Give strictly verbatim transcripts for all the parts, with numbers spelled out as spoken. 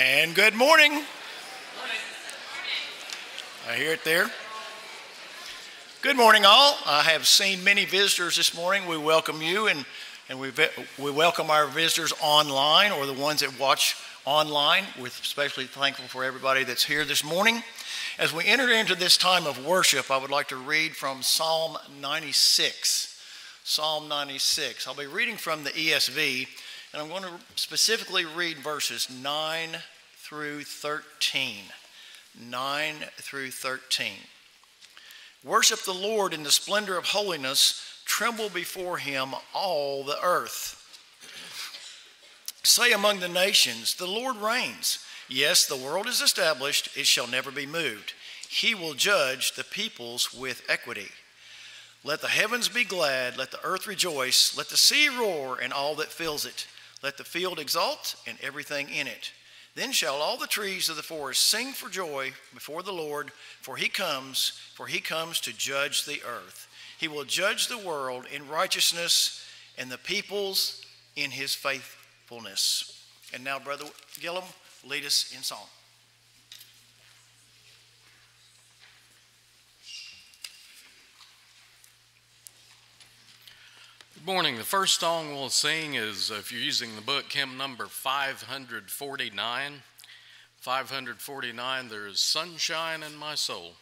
And good morning. I hear it there. Good morning, all. I have seen many visitors this morning. We welcome you, and, and we, we welcome our visitors online or the ones that watch online. We're especially thankful for everybody that's here this morning. As we enter into this time of worship, I would like to read from Psalm ninety-six. Psalm ninety-six. I'll be reading from the E S V, and I'm going to specifically read verses nine through thirteen. nine through thirteen. Worship the Lord in the splendor of holiness. Tremble before him, all the earth. Say among the nations, the Lord reigns. Yes, the world is established, it shall never be moved. He will judge the peoples with equity. Let the heavens be glad, let the earth rejoice, let the sea roar and all that fills it. Let the field exult and everything in it. Then shall all the trees of the forest sing for joy before the Lord, for he comes, for he comes to judge the earth. He will judge the world in righteousness and the peoples in his faithfulness. And now, Brother Gillum, lead us in song. Good morning. The first song we'll sing is, if you're using the book, hymn number five forty-nine. five forty-nine, There is Sunshine in My Soul.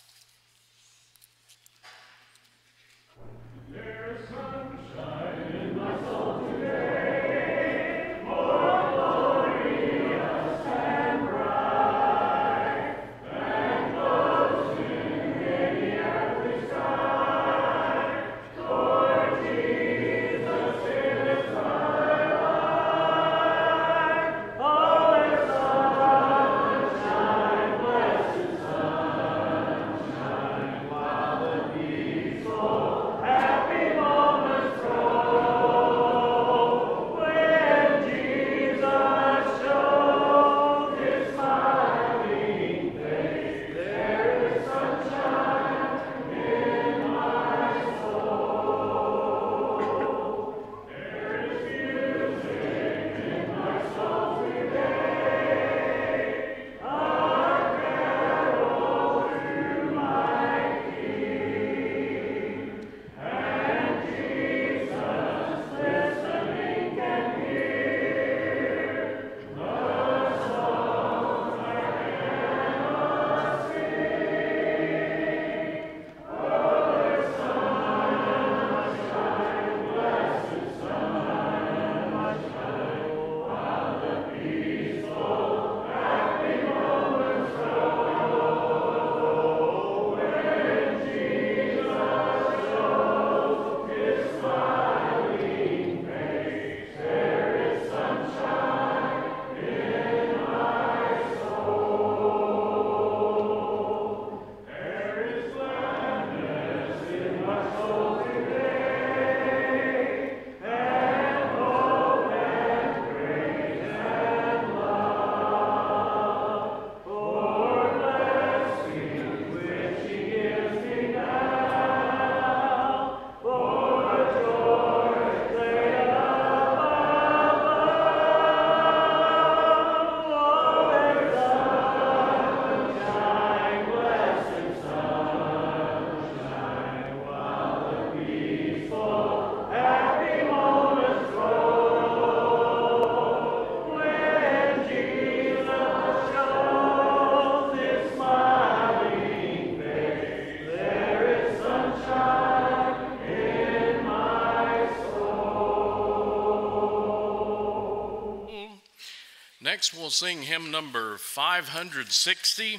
Next, we'll sing hymn number five sixty.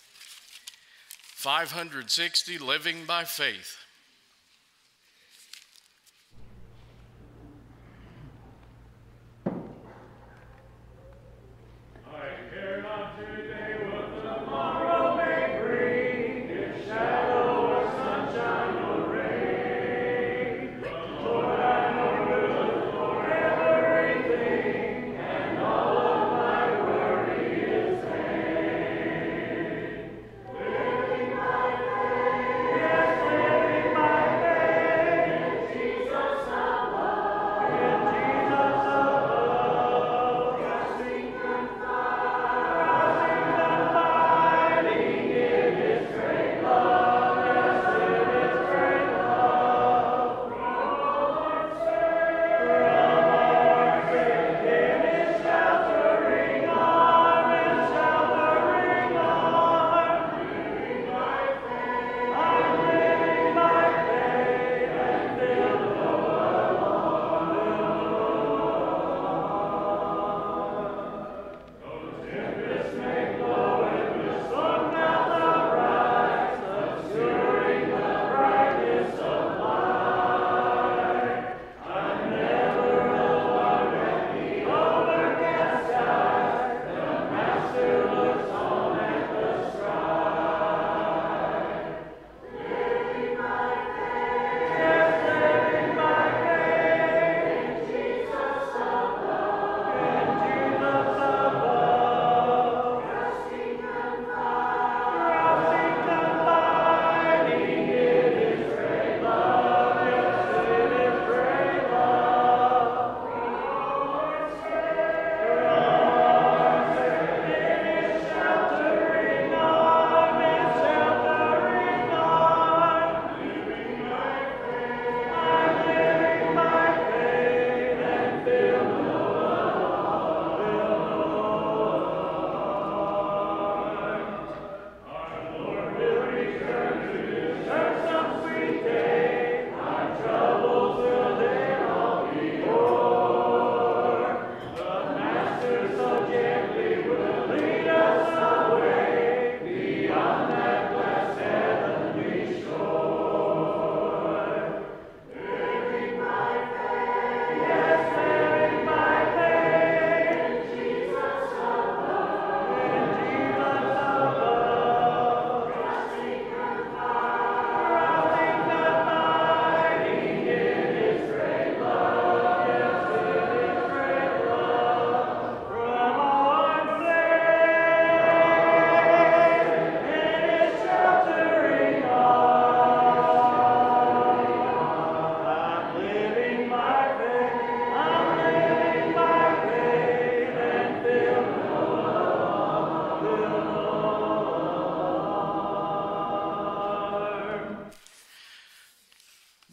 five sixty, Living by Faith. Living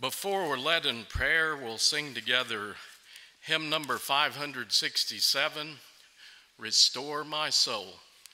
Before we're led in prayer, we'll sing together hymn number five hundred sixty-seven, Restore My Soul.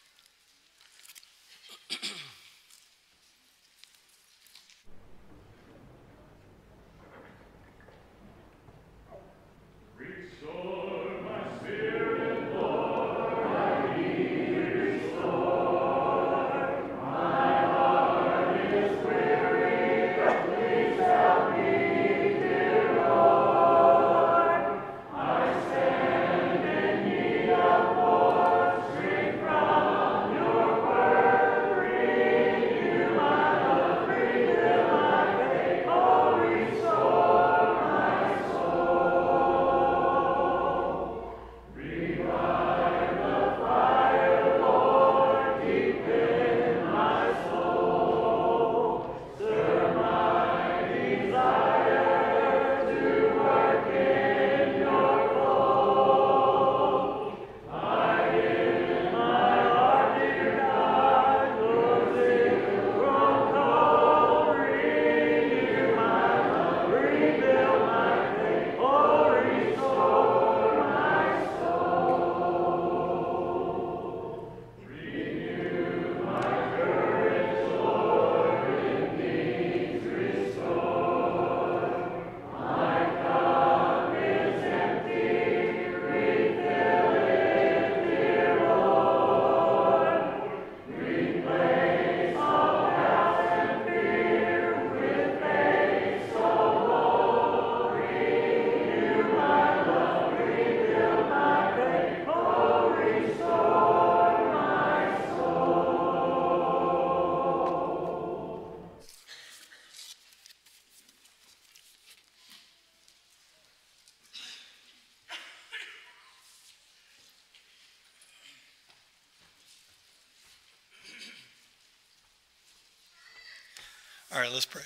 All right, let's pray.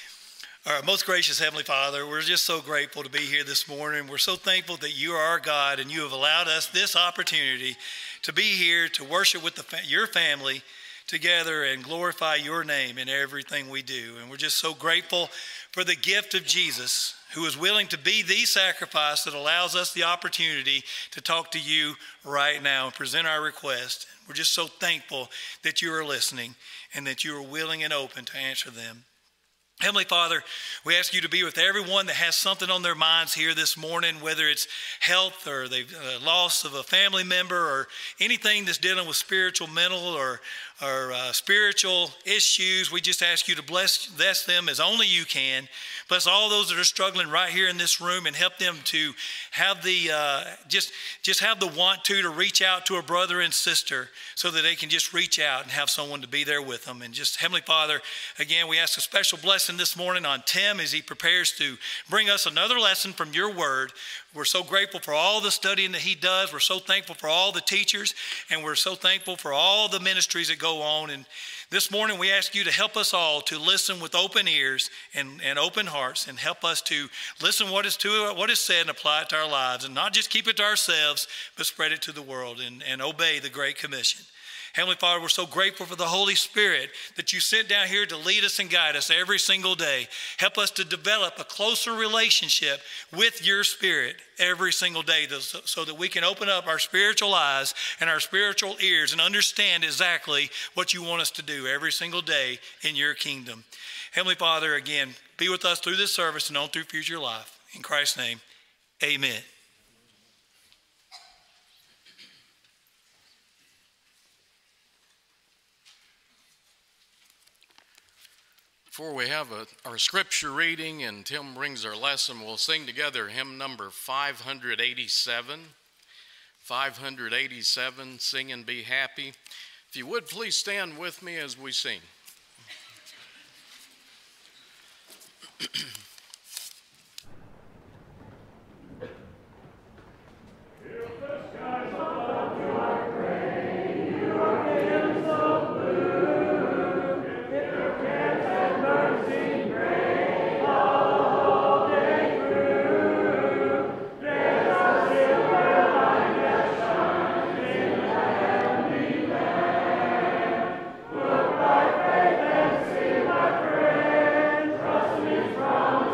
All right, most gracious Heavenly Father, we're just so grateful to be here this morning. We're so thankful that you are our God and you have allowed us this opportunity to be here to worship with the fa- your family together and glorify your name in everything we do. And we're just so grateful for the gift of Jesus, who is willing to be the sacrifice that allows us the opportunity to talk to you right now and present our request. We're just so thankful that you are listening and that you are willing and open to answer them. Heavenly Father, we ask you to be with everyone that has something on their minds here this morning, whether it's health or the uh, loss of a family member or anything that's dealing with spiritual, mental, or, or uh, spiritual issues. We just ask you to bless, bless them as only you can. Bless all those that are struggling right here in this room and help them to have the uh, just just have the want to to reach out to a brother and sister so that they can just reach out and have someone to be there with them. And just, Heavenly Father, again, we ask a special blessing this morning on Tim as he prepares to bring us another lesson from your word. We're so grateful for all the studying that he does. We're so thankful for all the teachers, and we're so thankful for all the ministries that go on. And this morning we ask you to help us all to listen with open ears and, and open hearts, and help us to listen what is to what is said and apply it to our lives, and not just keep it to ourselves, but spread it to the world and, and obey the Great Commission. Heavenly Father, we're so grateful for the Holy Spirit that you sent down here to lead us and guide us every single day. Help us to develop a closer relationship with your Spirit every single day so that we can open up our spiritual eyes and our spiritual ears and understand exactly what you want us to do every single day in your kingdom. Heavenly Father, again, be with us through this service and on through future life. In Christ's name, amen. Before we have a, our scripture reading and Tim brings our lesson, we'll sing together hymn number five hundred eighty-seven. five hundred eighty-seven, Sing and Be Happy. If you would, please stand with me as we sing. From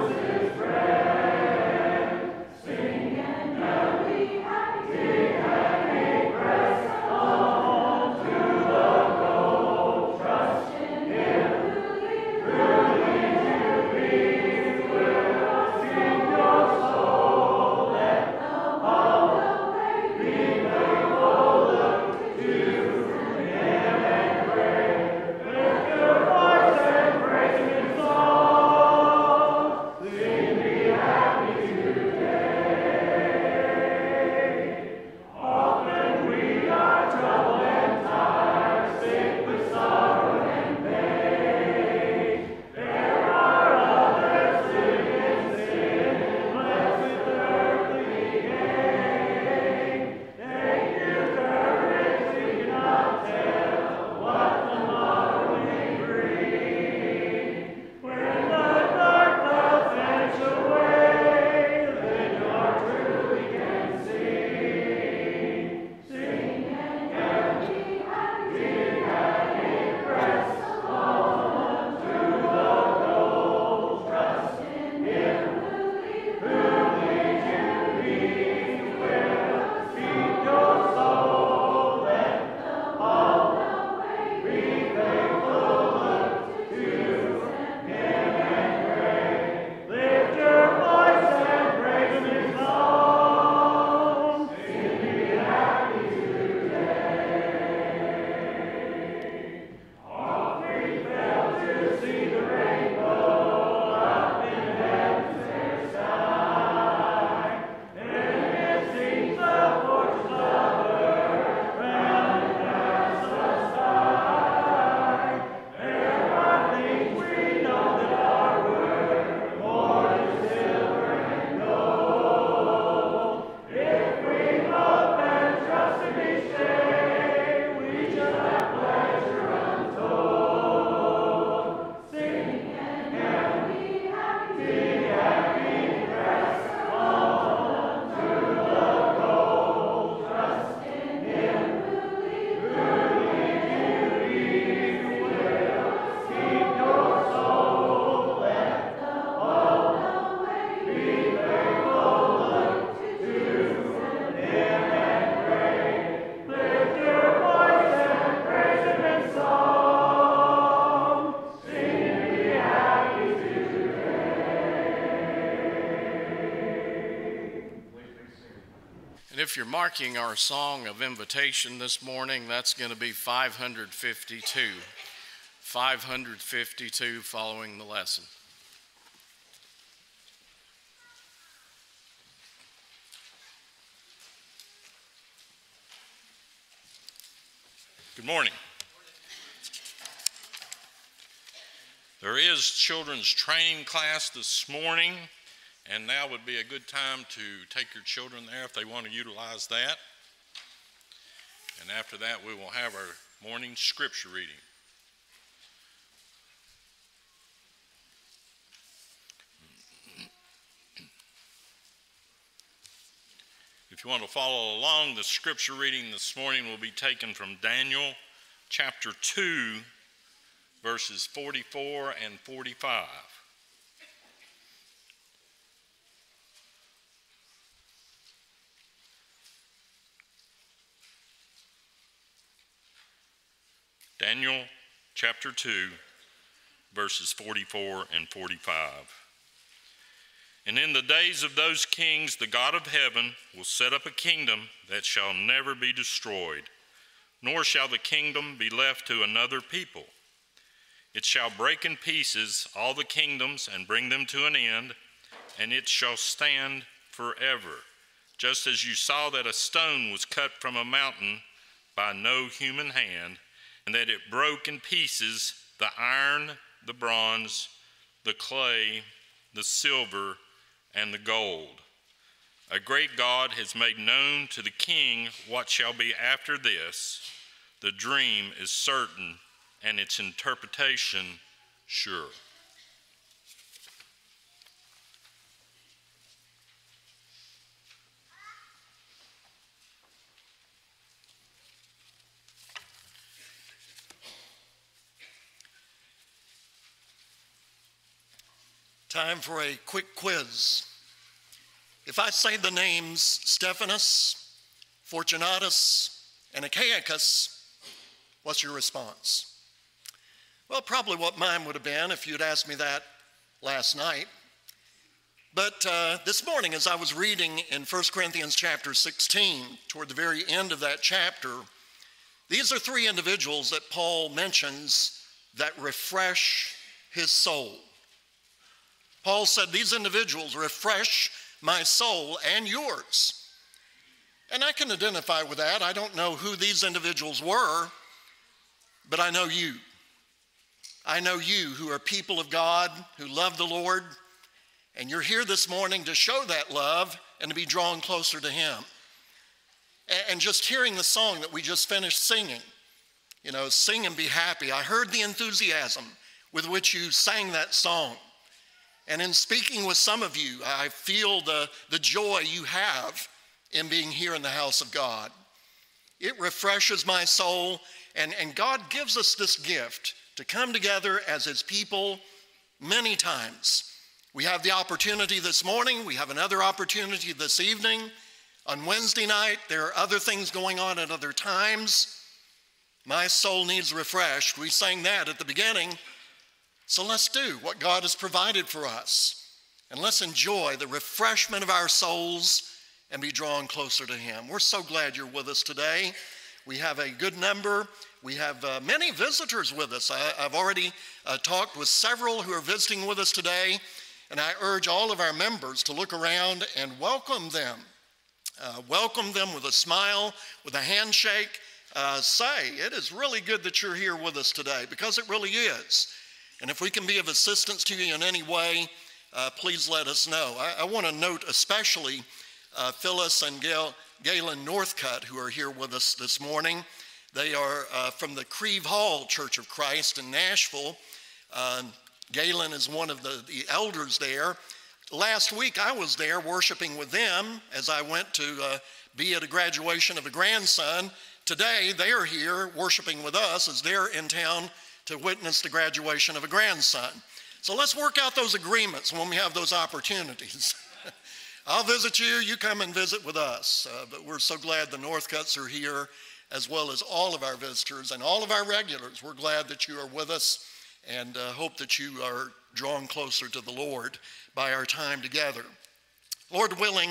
if you're marking our song of invitation this morning, that's going to be five hundred fifty-two. five hundred fifty-two following the lesson. Good morning. There is children's training class this morning, and now would be a good time to take your children there if they want to utilize that. And after that, we will have our morning scripture reading. If you want to follow along, the scripture reading this morning will be taken from Daniel chapter two, verses forty-four and forty-five. Daniel chapter two, verses forty-four and forty-five. And in the days of those kings, the God of heaven will set up a kingdom that shall never be destroyed, nor shall the kingdom be left to another people. It shall break in pieces all the kingdoms and bring them to an end, and it shall stand forever, just as you saw that a stone was cut from a mountain by no human hand, and that it broke in pieces the iron, the bronze, the clay, the silver, and the gold. A great God has made known to the king what shall be after this. The dream is certain, and its interpretation sure. Time for a quick quiz. If I say the names Stephanus, Fortunatus, and Achaicus, what's your response? Well, probably what mine would have been if you'd asked me that last night. But uh, this morning, as I was reading in First Corinthians chapter sixteen, toward the very end of that chapter, these are three individuals that Paul mentions that refresh his soul. Paul said, these individuals refresh my soul and yours. And I can identify with that. I don't know who these individuals were, but I know you. I know you who are people of God, who love the Lord, and you're here this morning to show that love and to be drawn closer to Him. And just hearing the song that we just finished singing, you know, sing and be happy. I heard the enthusiasm with which you sang that song. And in speaking with some of you, I feel the, the joy you have in being here in the house of God. It refreshes my soul, and, and God gives us this gift to come together as His people many times. We have the opportunity this morning. We have another opportunity this evening. On Wednesday night, there are other things going on at other times. My soul needs refreshed. We sang that at the beginning. So let's do what God has provided for us. And let's enjoy the refreshment of our souls and be drawn closer to Him. We're so glad you're with us today. We have a good number. We have uh, many visitors with us. I, I've already uh, talked with several who are visiting with us today. And I urge all of our members to look around and welcome them. Uh, welcome them with a smile, with a handshake. Uh, say, it is really good that you're here with us today, because it really is. And if we can be of assistance to you in any way, uh, please let us know. I, I want to note especially uh, Phyllis and Gail, Galen Northcutt, who are here with us this morning. They are uh, from the Creve Hall Church of Christ in Nashville. Uh, Galen is one of the, the elders there. Last week I was there worshiping with them as I went to uh, be at a graduation of a grandson. Today they are here worshiping with us as they're in town to witness the graduation of a grandson. So let's work out those agreements when we have those opportunities. I'll visit you, you come and visit with us. Uh, but we're so glad the Northcutts are here, as well as all of our visitors and all of our regulars. We're glad that you are with us, and uh, hope that you are drawn closer to the Lord by our time together. Lord willing,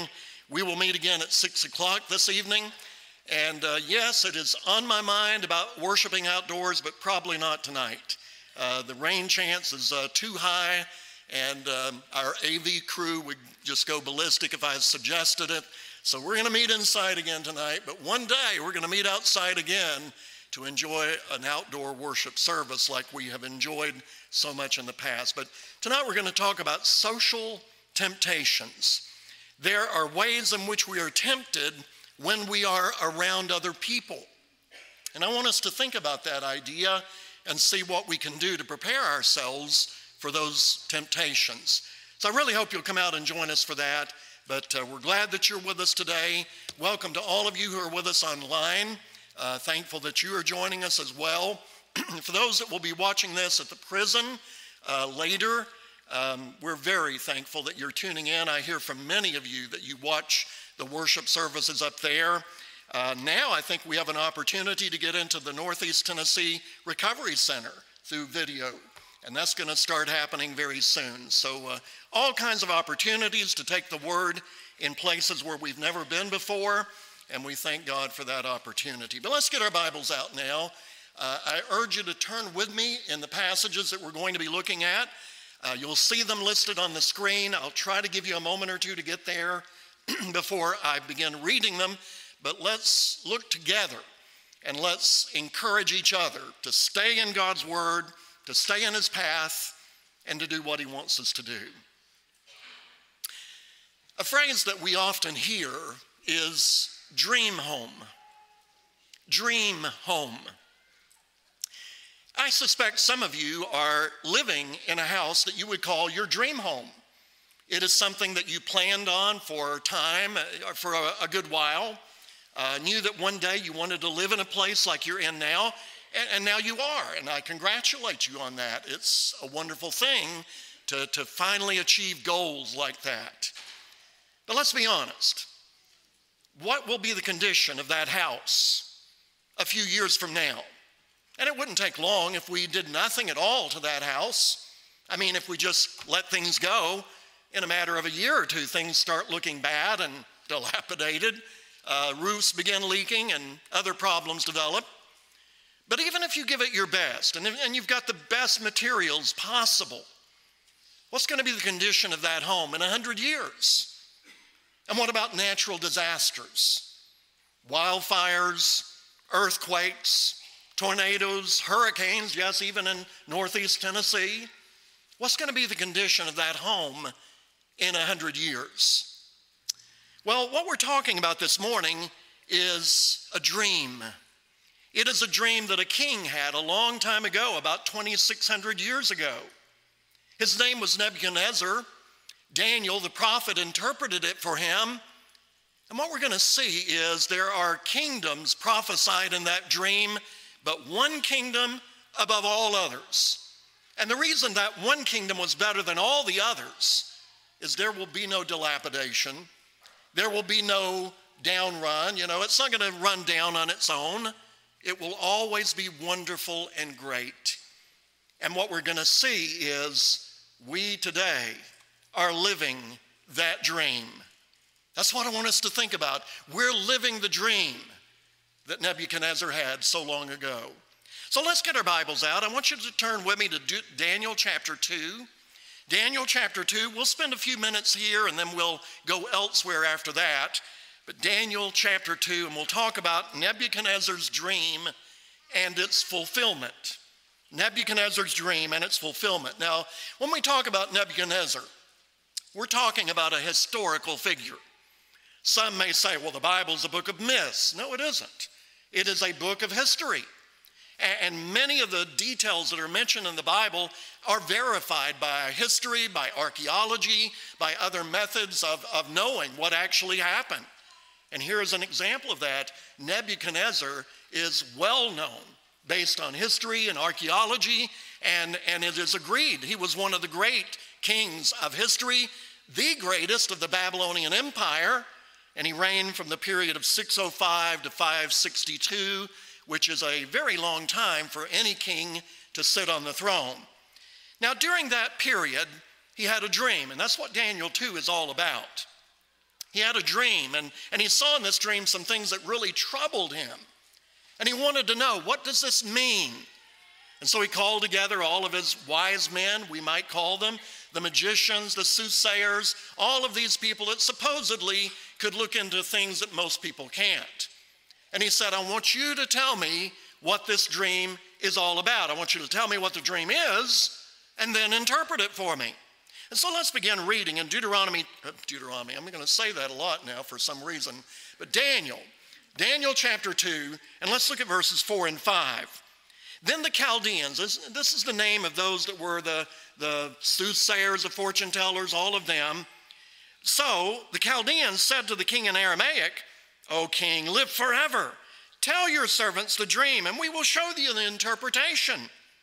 We will meet again at six o'clock this evening. And uh, yes, it is on my mind about worshiping outdoors, but probably not tonight. Uh, the rain chance is uh, too high, and um, our A V crew would just go ballistic if I suggested it. So we're going to meet inside again tonight, but one day we're going to meet outside again to enjoy an outdoor worship service like we have enjoyed so much in the past. But tonight we're going to talk about social temptations. There are ways in which we are tempted when we are around other people. And I want us to think about that idea and see what we can do to prepare ourselves for those temptations. So I really hope you'll come out and join us for that. But uh, we're glad that you're with us today. Welcome to all of you who are with us online. Uh, thankful that you are joining us as well. For those that will be watching this at the prison uh, later, um, we're very thankful that you're tuning in. I hear from many of you that you watch the worship services up there. Uh, now I think we have an opportunity to get into the Northeast Tennessee Recovery Center through video, and that's going to start happening very soon. So uh, all kinds of opportunities to take the word in places where we've never been before, and we thank God for that opportunity. But let's get our Bibles out now. Uh, I urge you to turn with me in the passages that we're going to be looking at. Uh, you'll see them listed on the screen. I'll try to give you a moment or two to get there before I begin reading them, but let's look together and let's encourage each other to stay in God's word, to stay in his path, and to do what he wants us to do. A phrase that we often hear is dream home. Dream home. I suspect some of you are living in a house that you would call your dream home. It is something that you planned on for time, uh, for a, a good while, uh, knew that one day you wanted to live in a place like you're in now, and, and now you are, and I congratulate you on that. It's a wonderful thing to, to finally achieve goals like that. But let's be honest. What will be the condition of that house a few years from now? And it wouldn't take long if we did nothing at all to that house. I mean, if we just let things go, in a matter of a year or two, things start looking bad and dilapidated. Uh, roofs begin leaking and other problems develop. But even if you give it your best and, and you've got the best materials possible, what's going to be the condition of that home in a hundred years? And what about natural disasters? Wildfires, earthquakes, tornadoes, hurricanes, yes, even in Northeast Tennessee. What's going to be the condition of that home in a hundred years? Well, what we're talking about this morning is a dream. It is a dream that a king had a long time ago, about twenty-six hundred years ago. His name was Nebuchadnezzar. Daniel, the prophet, interpreted it for him. And what we're going to see is there are kingdoms prophesied in that dream, but one kingdom above all others. And the reason that one kingdom was better than all the others is there will be no dilapidation. There will be no down run. You know, it's not going to run down on its own. It will always be wonderful and great. And what we're going to see is we today are living that dream. That's what I want us to think about. We're living the dream that Nebuchadnezzar had so long ago. So let's get our Bibles out. I want you to turn with me to Daniel chapter two. Daniel chapter two, we'll spend a few minutes here and then we'll go elsewhere after that. But Daniel chapter two, and we'll talk about Nebuchadnezzar's dream and its fulfillment. Nebuchadnezzar's dream and its fulfillment. Now, when we talk about Nebuchadnezzar, we're talking about a historical figure. Some may say, well, the Bible's a book of myths. No, it isn't. It is a book of history. And many of the details that are mentioned in the Bible are verified by history, by archaeology, by other methods of, of knowing what actually happened. And here is an example of that. Nebuchadnezzar is well known based on history and archaeology, and, and it is agreed he was one of the great kings of history, the greatest of the Babylonian Empire, and he reigned from the period of six oh five to five sixty-two, which is a very long time for any king to sit on the throne. Now, during that period, he had a dream, and that's what Daniel two is all about. He had a dream, and, and he saw in this dream some things that really troubled him. And he wanted to know, what does this mean? And so he called together all of his wise men, we might call them, the magicians, the soothsayers, all of these people that supposedly could look into things that most people can't. And he said, I want you to tell me what this dream is all about. I want you to tell me what the dream is and then interpret it for me. And so let's begin reading in Deuteronomy, uh, Deuteronomy, I'm going to say that a lot now for some reason, but Daniel, Daniel chapter two, and let's look at verses four and five. Then the Chaldeans, this, this is the name of those that were the, the soothsayers, the fortune tellers, all of them. So the Chaldeans said to the king in Aramaic, O king, live forever. Tell your servants the dream, and we will show you the interpretation.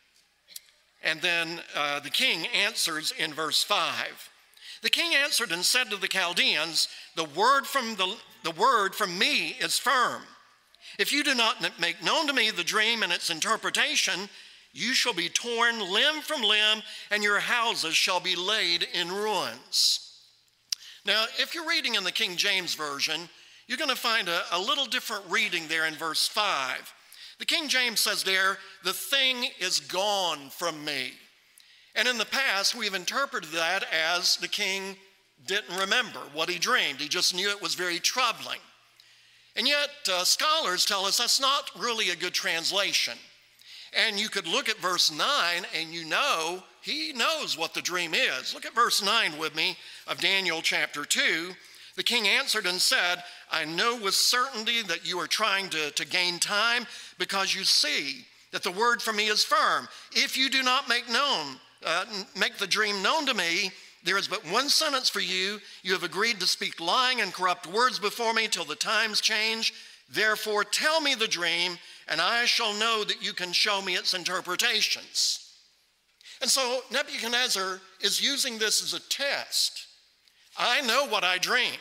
And then uh, the king answers in verse five. The king answered and said to the Chaldeans, the word from the, the word from me is firm. If you do not make known to me the dream and its interpretation, you shall be torn limb from limb, and your houses shall be laid in ruins. Now, if you're reading in the King James Version, you're going to find a, a little different reading there in verse five. The King James says there, the thing is gone from me. And in the past, we've interpreted that as the king didn't remember what he dreamed. He just knew it was very troubling. And yet, uh, scholars tell us that's not really a good translation. And you could look at verse nine and you know he knows what the dream is. Look at verse nine with me of Daniel chapter two. The king answered and said, I know with certainty that you are trying to, to gain time because you see that the word from me is firm. If you do not make known, uh, make the dream known to me, there is but one sentence for you. You have agreed to speak lying and corrupt words before me till the times change. Therefore, tell me the dream, and I shall know that you can show me its interpretations. And so Nebuchadnezzar is using this as a test. I know what I dreamed.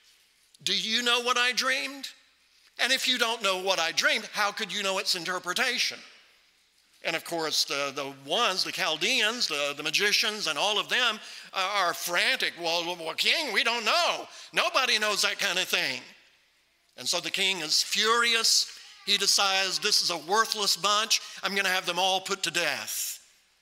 Do you know what I dreamed? And if you don't know what I dreamed, how could you know its interpretation? And of course, the, the ones, the Chaldeans, the, the magicians, and all of them are, are frantic. Well, well, king, we don't know. Nobody knows that kind of thing. And so the king is furious. He decides this is a worthless bunch. I'm going to have them all put to death.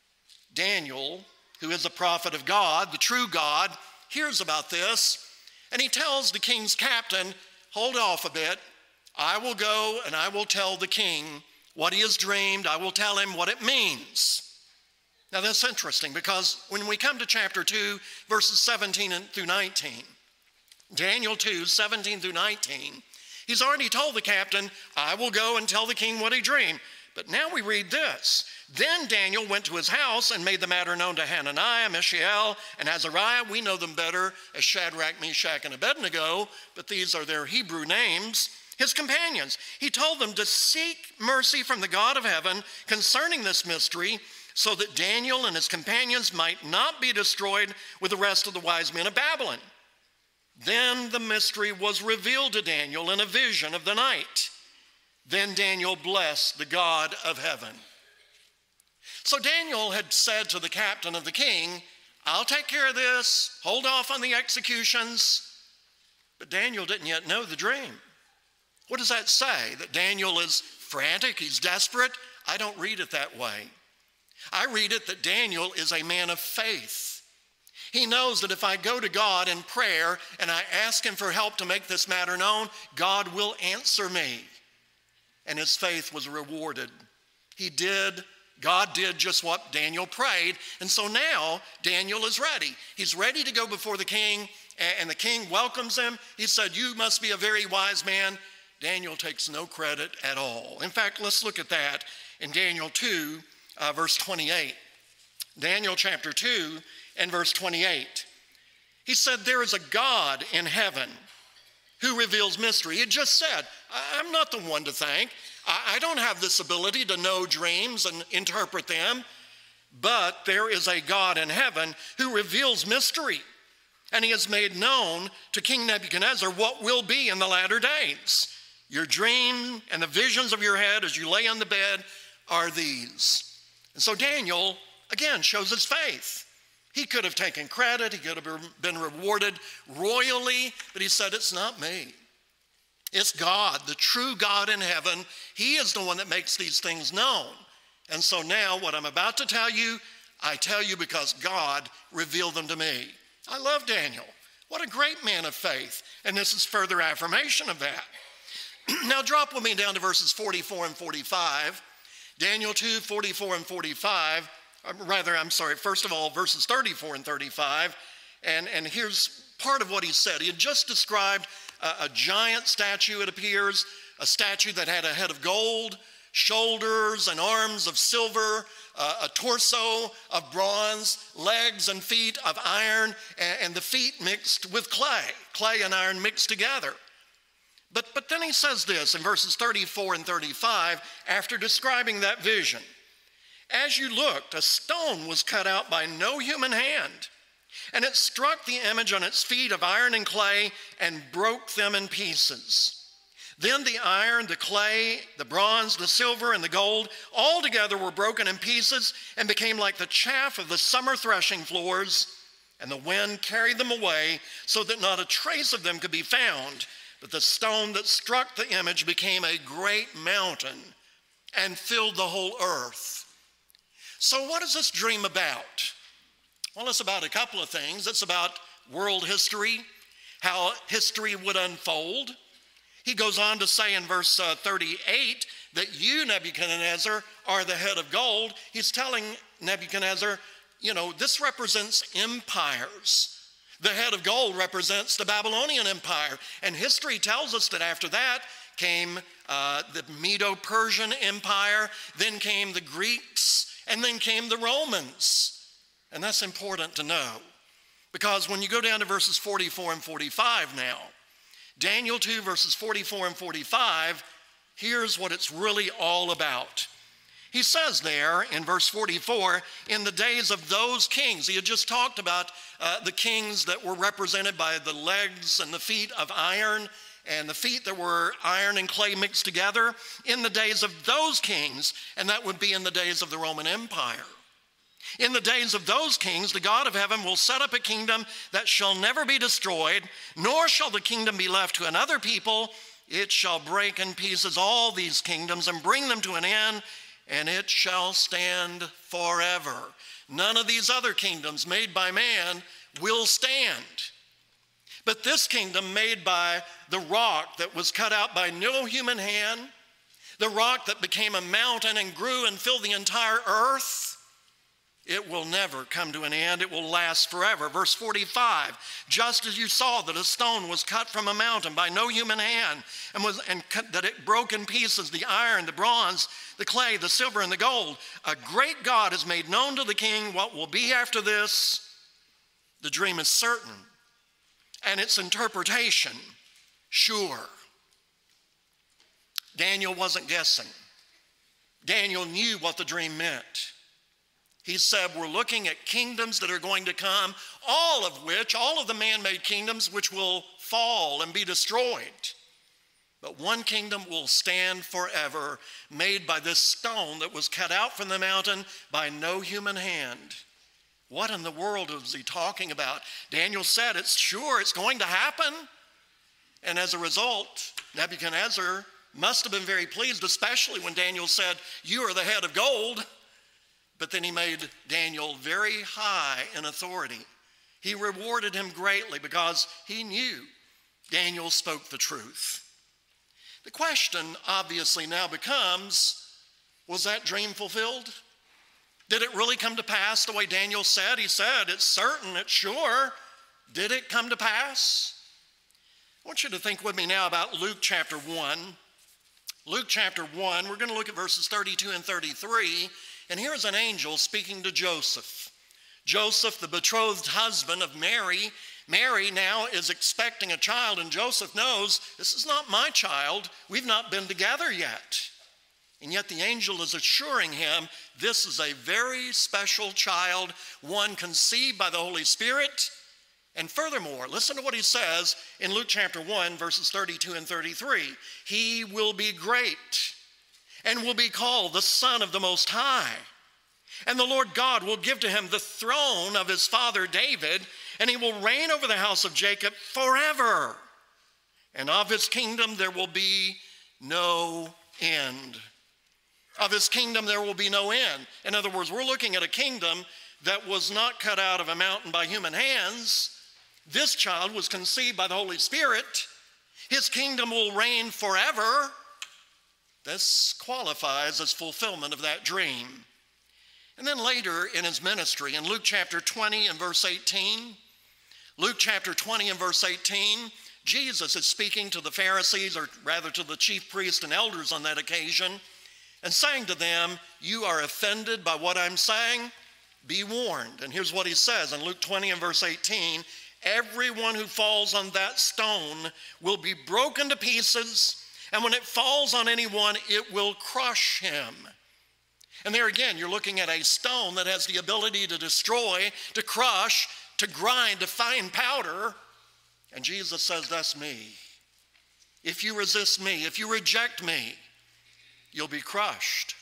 Daniel, who is a prophet of God, the true God, hears about this, and he tells the king's captain, hold off a bit. I will go and I will tell the king what he has dreamed. I will tell him what it means. Now that's interesting because when we come to chapter two, verses seventeen through nineteen, Daniel two, seventeen through nineteen, he's already told the captain, I will go and tell the king what he dreamed. But now we read this. Then Daniel went to his house and made the matter known to Hananiah, Mishael, and Azariah. We know them better as Shadrach, Meshach, and Abednego, but these are their Hebrew names. His companions. He told them to seek mercy from the God of heaven concerning this mystery, so that Daniel and his companions might not be destroyed with the rest of the wise men of Babylon. Then the mystery was revealed to Daniel in a vision of the night. Then Daniel blessed the God of heaven. So Daniel had said to the captain of the king, I'll take care of this, hold off on the executions. But Daniel didn't yet know the dream. What does that say? That Daniel is frantic, he's desperate? I don't read it that way. I read it that Daniel is a man of faith. He knows that if I go to God in prayer and I ask him for help to make this matter known, God will answer me. And his faith was rewarded. He did God did just what Daniel prayed, and so now Daniel is ready. He's ready to go before the king, and the king welcomes him. He said, you must be a very wise man. Daniel takes no credit at all. In fact, let's look at that in Daniel two, uh, verse twenty-eight. Daniel chapter two and verse twenty-eight. He said, there is a God in heaven who reveals mystery. He just said, I'm not the one to thank. I don't have this ability to know dreams and interpret them, but there is a God in heaven who reveals mystery, and he has made known to King Nebuchadnezzar what will be in the latter days. Your dream and the visions of your head as you lay on the bed are these. And so Daniel, again, shows his faith. He could have taken credit. He could have been rewarded royally, but he said, it's not me. It's God, the true God in heaven. He is the one that makes these things known. And so now what I'm about to tell you, I tell you because God revealed them to me. I love Daniel. What a great man of faith. And this is further affirmation of that. Now drop with me down to verses forty-four and forty-five. Daniel two, forty-four and forty-five. Rather, I'm sorry, first of all, verses thirty-four and thirty-five. And, and here's part of what he said. He had just described a, a giant statue, it appears, a statue that had a head of gold, shoulders and arms of silver, uh, a torso of bronze, legs and feet of iron, and, and the feet mixed with clay, clay and iron mixed together. But, but then he says this in verses thirty-four and thirty-five, after describing that vision. As you looked, a stone was cut out by no human hand, and it struck the image on its feet of iron and clay and broke them in pieces. Then the iron, the clay, the bronze, the silver, and the gold all together were broken in pieces and became like the chaff of the summer threshing floors, and the wind carried them away so that not a trace of them could be found. But the stone that struck the image became a great mountain and filled the whole earth. So what is this dream about? Well, it's about a couple of things. It's about world history, how history would unfold. He goes on to say in verse uh, thirty-eight that you, Nebuchadnezzar, are the head of gold. He's telling Nebuchadnezzar, you know, this represents empires. The head of gold represents the Babylonian Empire. And history tells us that after that came uh, the Medo-Persian Empire, then came the Greeks, and then came the Romans. And that's important to know, because when you go down to verses forty-four and forty-five now, Daniel two, verses forty-four and forty-five, here's what it's really all about. He says there in verse forty-four, in the days of those kings, he had just talked about uh, the kings that were represented by the legs and the feet of iron, and the feet that were iron and clay mixed together, in the days of those kings, and that would be in the days of the Roman Empire. In the days of those kings, the God of heaven will set up a kingdom that shall never be destroyed, nor shall the kingdom be left to another people. It shall break in pieces all these kingdoms and bring them to an end, and it shall stand forever. None of these other kingdoms made by man will stand. But this kingdom made by the rock that was cut out by no human hand, the rock that became a mountain and grew and filled the entire earth, it will never come to an end. It will last forever. Verse forty-five, just as you saw that a stone was cut from a mountain by no human hand, and, was, and cut, that it broke in pieces the iron, the bronze, the clay, the silver, and the gold, a great God has made known to the king what will be after this. The dream is certain, and its interpretation sure. Daniel wasn't guessing. Daniel knew what the dream meant. He said, we're looking at kingdoms that are going to come, all of which, all of the man-made kingdoms, which will fall and be destroyed. But one kingdom will stand forever, made by this stone that was cut out from the mountain by no human hand. What in the world is he talking about? Daniel said, it's sure, it's going to happen. And as a result, Nebuchadnezzar must have been very pleased, especially when Daniel said, you are the head of gold. But then he made Daniel very high in authority. He rewarded him greatly because he knew Daniel spoke the truth. The question obviously now becomes, was that dream fulfilled? Did it really come to pass the way Daniel said? He said, it's certain, it's sure. Did it come to pass? I want you to think with me now about Luke chapter one. Luke chapter one, we're going to look at verses thirty-two and thirty-three. And here's an angel speaking to Joseph. Joseph, the betrothed husband of Mary. Mary now is expecting a child, and Joseph knows, this is not my child. We've not been together yet. And yet the angel is assuring him, this is a very special child, one conceived by the Holy Spirit. And furthermore, listen to what he says in Luke chapter one, verses thirty-two and thirty-three. He will be great and will be called the Son of the Most High. And the Lord God will give to him the throne of his father David, and he will reign over the house of Jacob forever. And of his kingdom there will be no end. Of his kingdom there will be no end. In other words, we're looking at a kingdom that was not cut out of a mountain by human hands. This child was conceived by the Holy Spirit. His kingdom will reign forever. This qualifies as fulfillment of that dream. And then later in his ministry, in Luke chapter twenty and verse eighteen, Luke chapter twenty and verse eighteen, Jesus is speaking to the Pharisees, or rather to the chief priests and elders on that occasion, and saying to them, you are offended by what I'm saying? Be warned. And here's what he says in Luke twenty and verse eighteen, everyone who falls on that stone will be broken to pieces, and when it falls on anyone, it will crush him. And there again, you're looking at a stone that has the ability to destroy, to crush, to grind, to fine powder. And Jesus says, that's me. If you resist me, if you reject me, you'll be crushed.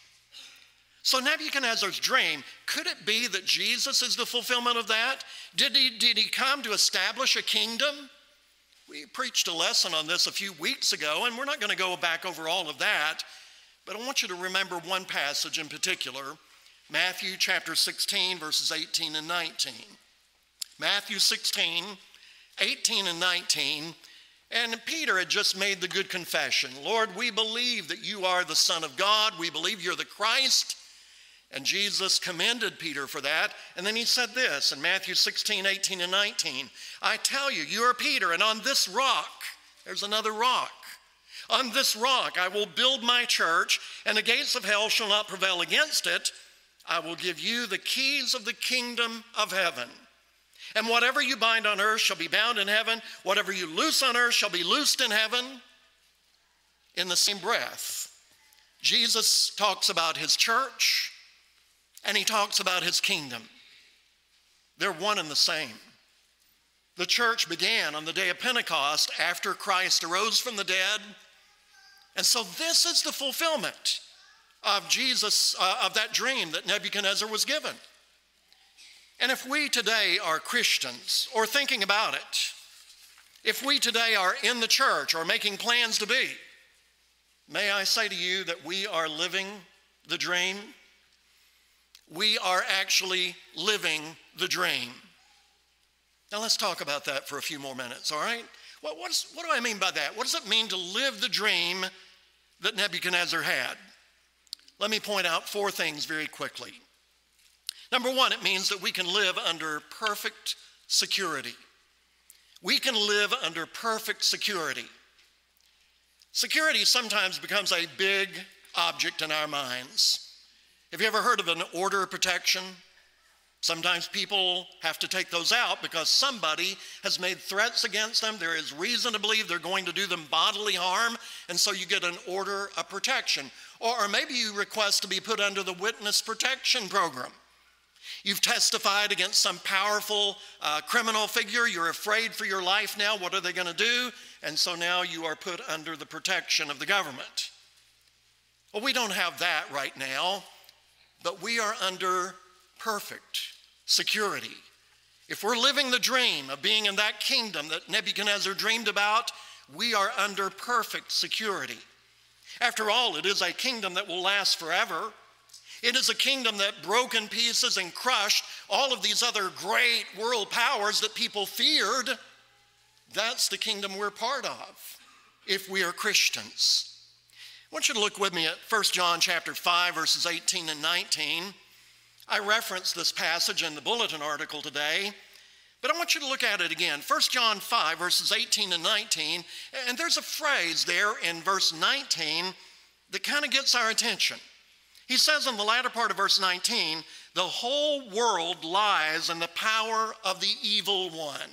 So Nebuchadnezzar's dream, could it be that Jesus is the fulfillment of that? Did he, did he come to establish a kingdom? We preached a lesson on this a few weeks ago, and we're not going to go back over all of that. But I want you to remember one passage in particular, Matthew chapter sixteen, verses eighteen and nineteen. Matthew sixteen, eighteen and nineteen, and Peter had just made the good confession. Lord, we believe that you are the Son of God. We believe you're the Christ. And Jesus commended Peter for that. And then he said this in Matthew sixteen, eighteen and nineteen, I tell you, you are Peter, and on this rock, there's another rock. On this rock I will build my church, and the gates of hell shall not prevail against it. I will give you the keys of the kingdom of heaven. And whatever you bind on earth shall be bound in heaven. Whatever you loose on earth shall be loosed in heaven. In the same breath, Jesus talks about his church, and he talks about his kingdom. They're one and the same. The church began on the day of Pentecost after Christ arose from the dead. And so this is the fulfillment of Jesus, uh, of that dream that Nebuchadnezzar was given. And if we today are Christians, or thinking about it, if we today are in the church or making plans to be, may I say to you that we are living the dream? We are actually living the dream. Now let's talk about that for a few more minutes, all right? What, what's, what do I mean by that? What does it mean to live the dream that Nebuchadnezzar had? Let me point out four things very quickly. Number one, it means that we can live under perfect security. We can live under perfect security. Security sometimes becomes a big object in our minds. Have you ever heard of an order of protection? Sometimes people have to take those out because somebody has made threats against them. There is reason to believe they're going to do them bodily harm, and so you get an order of protection. Or, or maybe you request to be put under the witness protection program. You've testified against some powerful uh, criminal figure. You're afraid for your life now. What are they going to do? And so now you are put under the protection of the government. Well, we don't have that right now, but we are under perfect security. If we're living the dream of being in that kingdom that Nebuchadnezzar dreamed about, we are under perfect security. After all, it is a kingdom that will last forever. It is a kingdom that broke in pieces and crushed all of these other great world powers that people feared. That's the kingdom we're part of if we are Christians. I want you to look with me at First John chapter five, verses eighteen and nineteen. I referenced this passage in the bulletin article today, but I want you to look at it again. First John five, verses eighteen and nineteen, and there's a phrase there in verse nineteen that kind of gets our attention. He says in the latter part of verse nineteen, the whole world lies in the power of the evil one.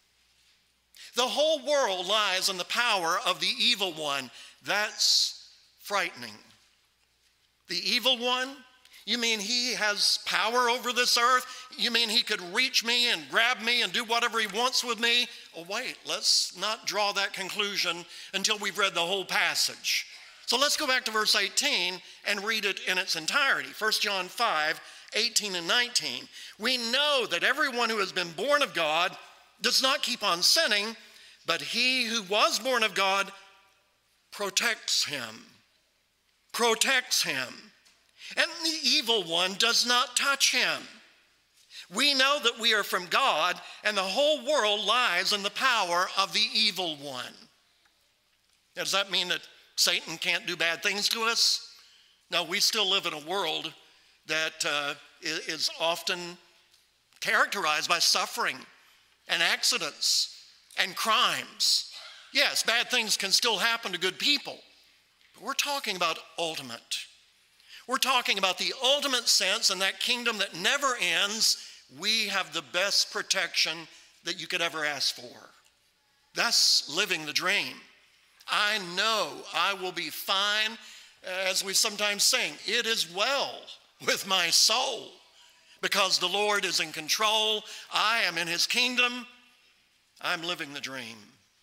The whole world lies in the power of the evil one. That's frightening. The evil one? You mean he has power over this earth? You mean he could reach me and grab me and do whatever he wants with me? Oh, wait, let's not draw that conclusion until we've read the whole passage. So let's go back to verse eighteen and read it in its entirety. First John five, eighteen and nineteen. We know that everyone who has been born of God does not keep on sinning, but he who was born of God protects him. Protects him. And the evil one does not touch him. We know that we are from God, and the whole world lies in the power of the evil one. Now, does that mean that Satan can't do bad things to us? No, we still live in a world that uh, is often characterized by suffering and accidents and crimes. Yes, bad things can still happen to good people, but we're talking about ultimate. We're talking about the ultimate sense in that kingdom that never ends. We have the best protection that you could ever ask for. That's living the dream. I know I will be fine, as we sometimes sing, it is well with my soul, because the Lord is in control. I am in his kingdom. I'm living the dream.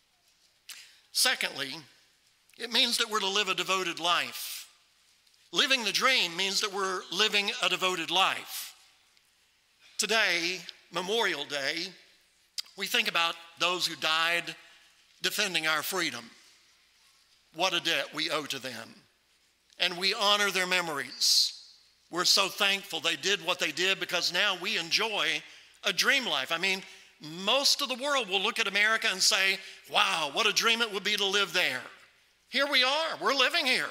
Secondly, it means that we're to live a devoted life. Living the dream means that we're living a devoted life. Today, Memorial Day, we think about those who died defending our freedom. What a debt we owe to them. And we honor their memories. We're so thankful they did what they did, because now we enjoy a dream life. I mean, most of the world will look at America and say, wow, what a dream it would be to live there. Here we are, we're living here.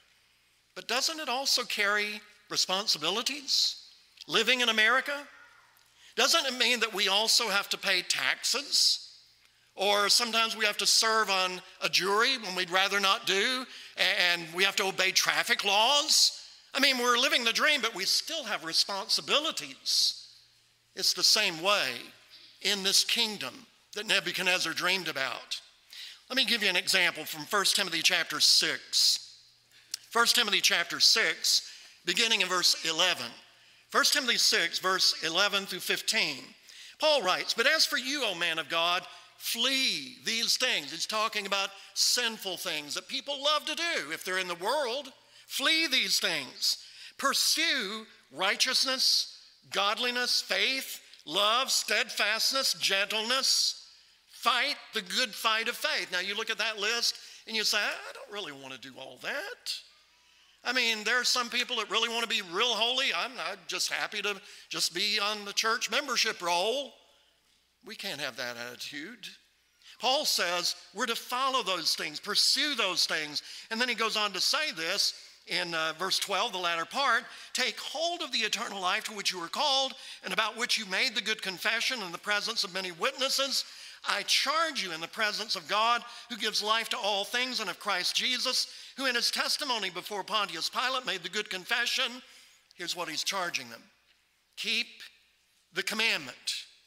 But doesn't it also carry responsibilities, living in America? Doesn't it mean that we also have to pay taxes? Or sometimes we have to serve on a jury when we'd rather not do, and we have to obey traffic laws? I mean, we're living the dream, but we still have responsibilities. It's the same way in this kingdom that Nebuchadnezzar dreamed about. Let me give you an example from First Timothy chapter six. First Timothy chapter six, beginning in verse eleven. First Timothy six, verse eleven through fifteen. Paul writes, "But as for you, O man of God, flee these things." It's talking about sinful things that people love to do if they're in the world. Flee these things. Pursue righteousness, godliness, faith, love, steadfastness, gentleness. Fight the good fight of faith. Now you look at that list and you say, I don't really want to do all that. I mean, there are some people that really want to be real holy. I'm not just happy to just be on the church membership roll. We can't have that attitude. Paul says we're to follow those things, pursue those things. And then he goes on to say this in uh, verse twelve, the latter part, "Take hold of the eternal life to which you were called and about which you made the good confession in the presence of many witnesses. I charge you in the presence of God, who gives life to all things, and of Christ Jesus, who in his testimony before Pontius Pilate made the good confession." Here's what he's charging them. Keep the commandment.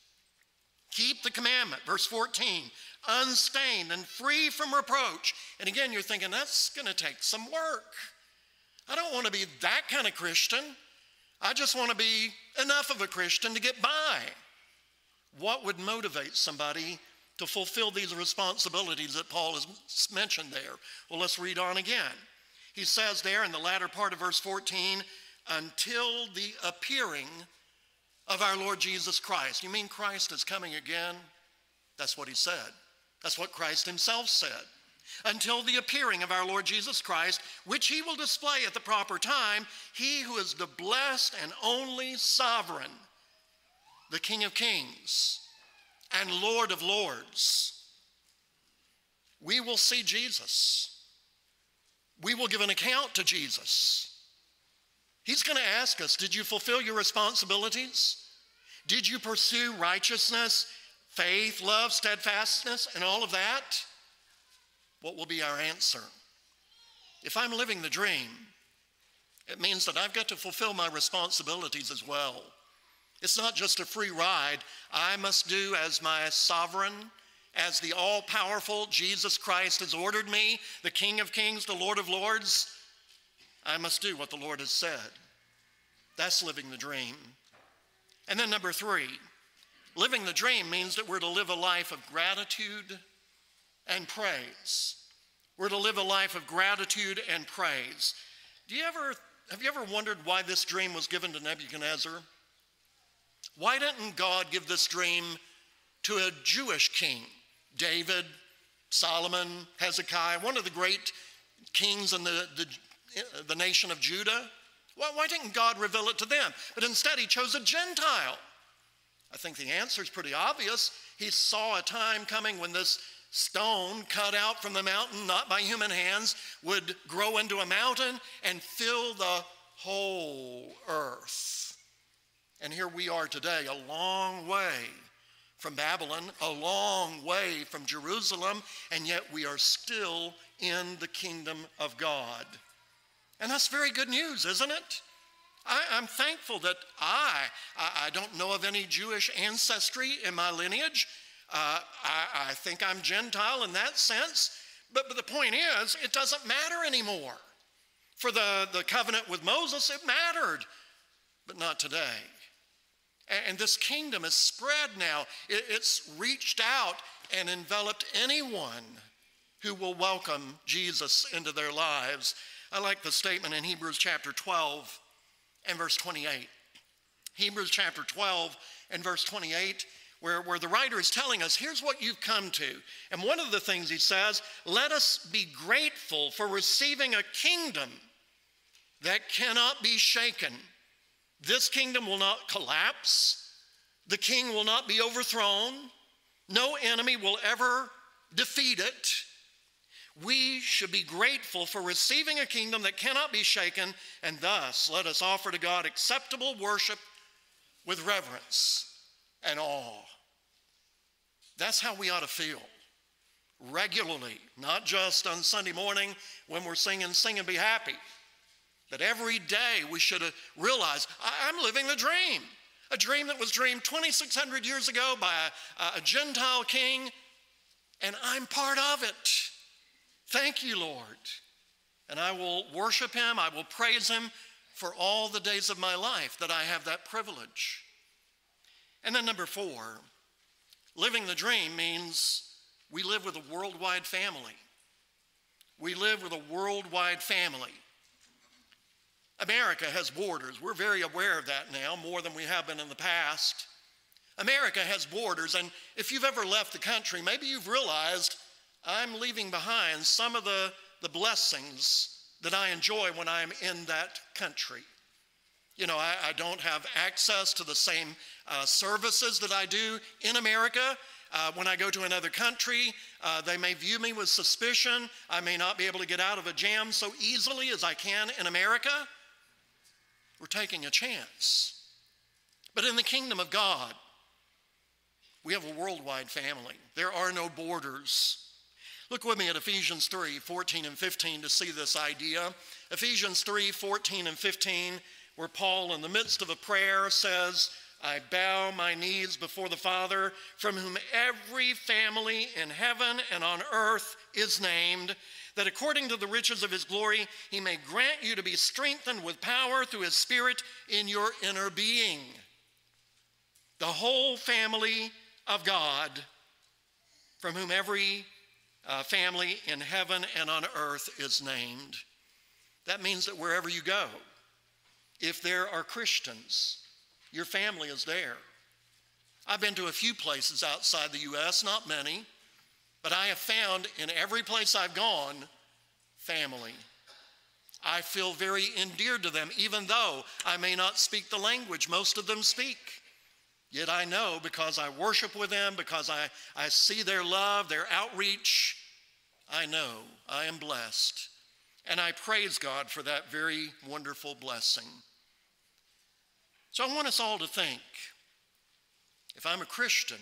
Keep the commandment. Verse fourteen, unstained and free from reproach. And again, you're thinking, that's going to take some work. I don't want to be that kind of Christian. I just want to be enough of a Christian to get by. What would motivate somebody to fulfill these responsibilities that Paul has mentioned there? Well, let's read on again. He says there in the latter part of verse fourteen, until the appearing of our Lord Jesus Christ. You mean Christ is coming again? That's what he said. That's what Christ himself said. Until the appearing of our Lord Jesus Christ, which he will display at the proper time, he who is the blessed and only sovereign, the King of kings and Lord of lords. We will see Jesus. We will give an account to Jesus. He's going to ask us, did you fulfill your responsibilities? Did you pursue righteousness, faith, love, steadfastness, and all of that? What will be our answer? If I'm living the dream, it means that I've got to fulfill my responsibilities as well. It's not just a free ride. I must do as my sovereign, as the all-powerful Jesus Christ has ordered me, the King of kings, the Lord of lords. I must do what the Lord has said. That's living the dream. And then number three, living the dream means that we're to live a life of gratitude and praise. We're to live a life of gratitude and praise. Do you ever have you ever wondered why this dream was given to Nebuchadnezzar? Why didn't God give this dream to a Jewish king? David, Solomon, Hezekiah, one of the great kings in the, the, the nation of Judah. Why, why didn't God reveal it to them? But instead he chose a Gentile. I think the answer is pretty obvious. He saw a time coming when this stone cut out from the mountain, not by human hands, would grow into a mountain and fill the whole earth. And here we are today, a long way from Babylon, a long way from Jerusalem, and yet we are still in the kingdom of God. And that's very good news, isn't it? I, I'm thankful that I, I, I don't know of any Jewish ancestry in my lineage. Uh, I, I think I'm Gentile in that sense. But, but the point is, it doesn't matter anymore. For the, the covenant with Moses, it mattered, but not today. And, and this kingdom is spread now. It, it's reached out and enveloped anyone who will welcome Jesus into their lives. I like the statement in Hebrews chapter twelve and verse twenty-eight. Hebrews chapter twelve and verse twenty-eight, where, where the writer is telling us, here's what you've come to. And one of the things he says, let us be grateful for receiving a kingdom that cannot be shaken. This kingdom will not collapse. The king will not be overthrown. No enemy will ever defeat it. We should be grateful for receiving a kingdom that cannot be shaken, and thus let us offer to God acceptable worship with reverence and awe. That's how we ought to feel regularly, not just on Sunday morning when we're singing, Sing and Be Happy, but every day we should realize, I'm living the dream, a dream that was dreamed twenty-six hundred years ago by a, a Gentile king, and I'm part of it. Thank you, Lord. And I will worship him, I will praise him for all the days of my life that I have that privilege. And then number four, living the dream means we live with a worldwide family. We live with a worldwide family. America has borders. We're very aware of that now, more than we have been in the past. America has borders, and if you've ever left the country, maybe you've realized I'm leaving behind some of the, the blessings that I enjoy when I'm in that country. You know, I, I don't have access to the same uh, services that I do in America. Uh, when I go to another country, uh, they may view me with suspicion. I may not be able to get out of a jam so easily as I can in America. We're taking a chance. But in the kingdom of God, we have a worldwide family. There are no borders. Look with me at Ephesians three, fourteen and fifteen to see this idea. Ephesians three, fourteen and fifteen, where Paul, in the midst of a prayer, says, I bow my knees before the Father, from whom every family in heaven and on earth is named, that according to the riches of his glory, he may grant you to be strengthened with power through his Spirit in your inner being. The whole family of God, from whom every uh, family in heaven and on earth is named. That means that wherever you go, if there are Christians, your family is there. I've been to a few places outside the U S, not many, but I have found in every place I've gone, family. I feel very endeared to them, even though I may not speak the language most of them speak. Yet I know, because I worship with them, because I, I see their love, their outreach, I know I am blessed. And I praise God for that very wonderful blessing. So I want us all to think, if I'm a Christian,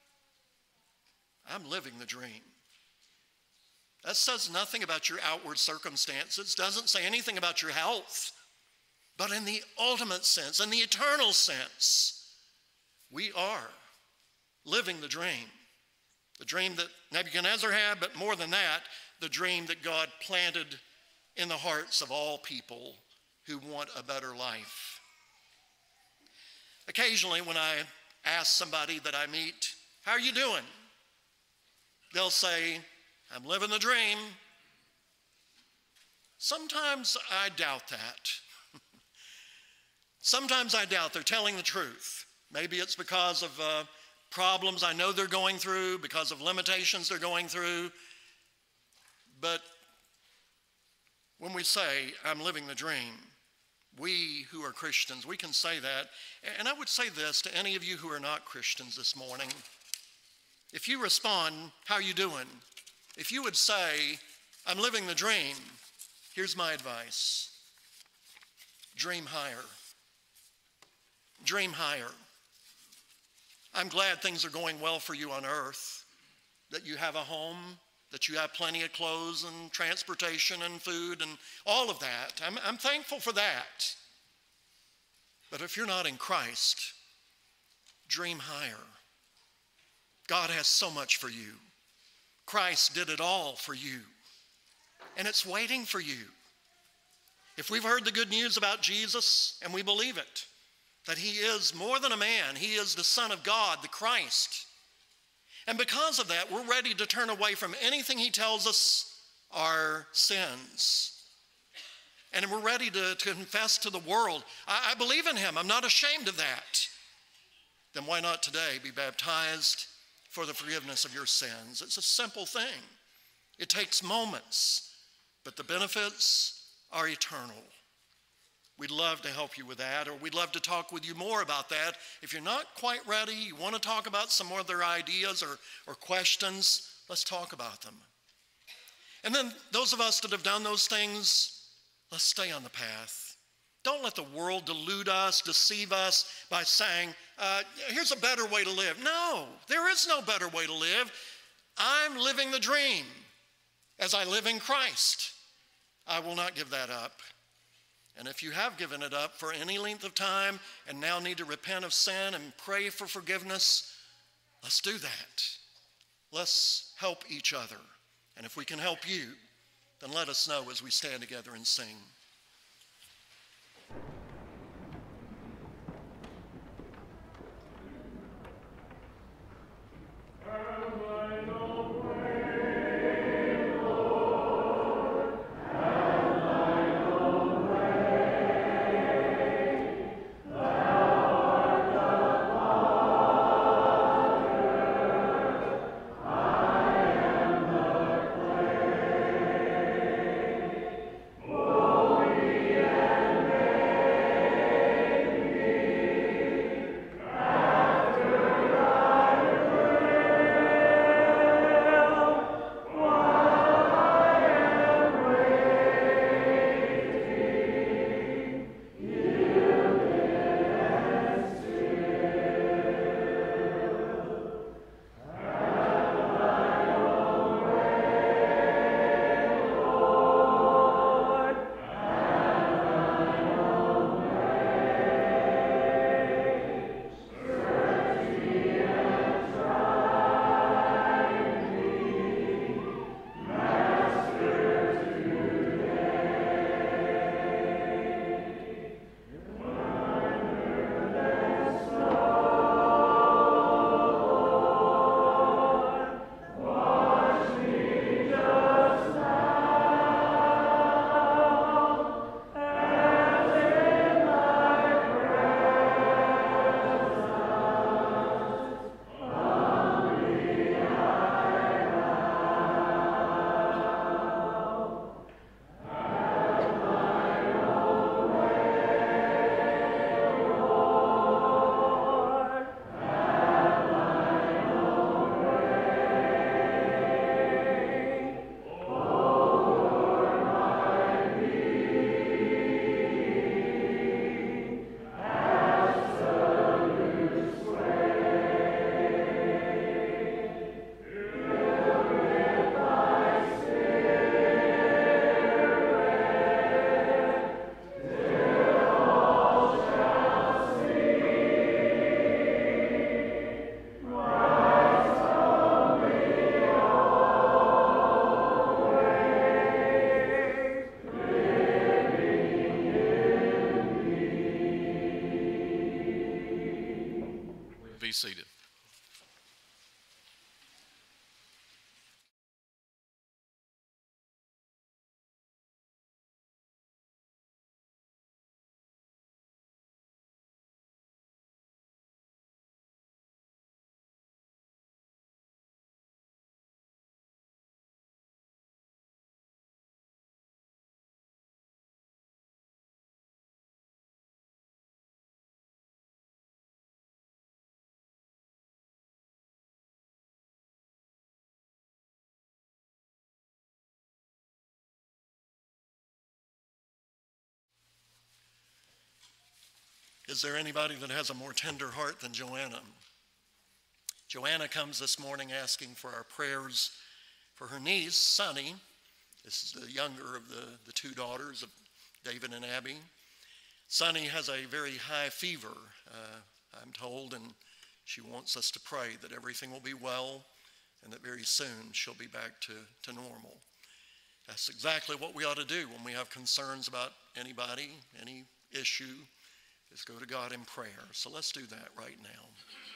I'm living the dream. That says nothing about your outward circumstances, doesn't say anything about your health, but in the ultimate sense, in the eternal sense, we are living the dream. The dream that Nebuchadnezzar had, but more than that, the dream that God planted in the hearts of all people who want a better life. Occasionally when I ask somebody that I meet, how are you doing? They'll say, I'm living the dream. Sometimes I doubt that. Sometimes I doubt they're telling the truth. Maybe it's because of uh, problems I know they're going through, because of limitations they're going through. But when we say, I'm living the dream, we who are Christians, we can say that. And I would say this to any of you who are not Christians this morning. If you respond, how are you doing? If you would say, I'm living the dream, here's my advice. Dream higher. Dream higher. I'm glad things are going well for you on earth, that you have a home, that you have plenty of clothes and transportation and food and all of that. I'm, I'm thankful for that. But if you're not in Christ, dream higher. God has so much for you. Christ did it all for you. And it's waiting for you. If we've heard the good news about Jesus and we believe it, that he is more than a man, he is the Son of God, the Christ. And because of that, we're ready to turn away from anything he tells us are sins. And we're ready to, to confess to the world, I, I believe in him, I'm not ashamed of that. Then why not today be baptized for the forgiveness of your sins? It's a simple thing. It takes moments, but the benefits are eternal. We'd love to help you with that, or we'd love to talk with you more about that. If you're not quite ready, you want to talk about some other ideas or, or questions, let's talk about them. And then those of us that have done those things, let's stay on the path. Don't let the world delude us, deceive us by saying, uh, here's a better way to live. No, there is no better way to live. I'm living the dream as I live in Christ. I will not give that up. And if you have given it up for any length of time and now need to repent of sin and pray for forgiveness, let's do that. Let's help each other. And if we can help you, then let us know as we stand together and sing. Oh Is there anybody that has a more tender heart than Joanna? Joanna comes this morning asking for our prayers for her niece, Sunny. This is the younger of the, the two daughters of David and Abby. Sunny has a very high fever, uh, I'm told, and she wants us to pray that everything will be well and that very soon she'll be back to, to normal. That's exactly what we ought to do when we have concerns about anybody, any issue, is go to God in prayer. So let's do that right now.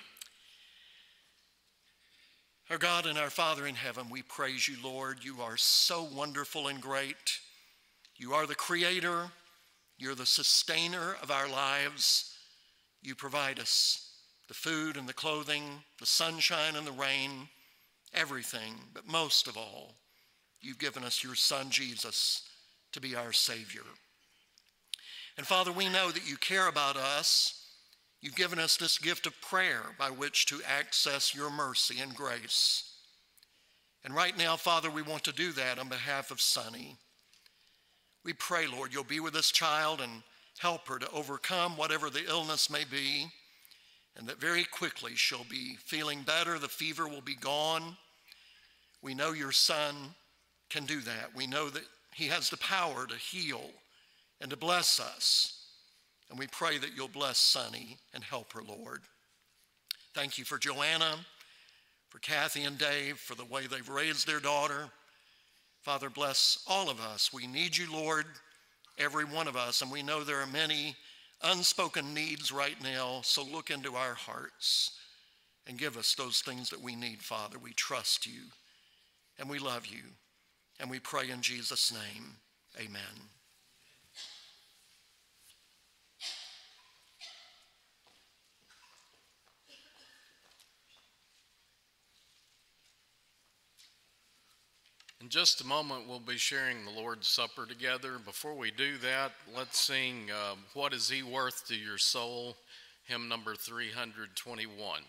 Our God and our Father in heaven, we praise you, Lord. You are so wonderful and great. You are the creator. You're the sustainer of our lives. You provide us the food and the clothing, the sunshine and the rain, everything. But most of all, you've given us your Son, Jesus, to be our Savior. And Father, we know that you care about us. You've given us this gift of prayer by which to access your mercy and grace. And right now, Father, we want to do that on behalf of Sunny. We pray, Lord, you'll be with this child and help her to overcome whatever the illness may be, and that very quickly she'll be feeling better, the fever will be gone. We know your Son can do that. We know that he has the power to heal and to bless us. And we pray that you'll bless Sunny and help her, Lord. Thank you for Joanna, for Kathy and Dave, for the way they've raised their daughter. Father, bless all of us. We need you, Lord, every one of us. And we know there are many unspoken needs right now. So look into our hearts and give us those things that we need, Father. We trust you and we love you. And we pray in Jesus' name, amen. In just a moment, we'll be sharing the Lord's Supper together. Before we do that, let's sing uh, What Is He Worth to Your Soul, hymn number three hundred twenty-one.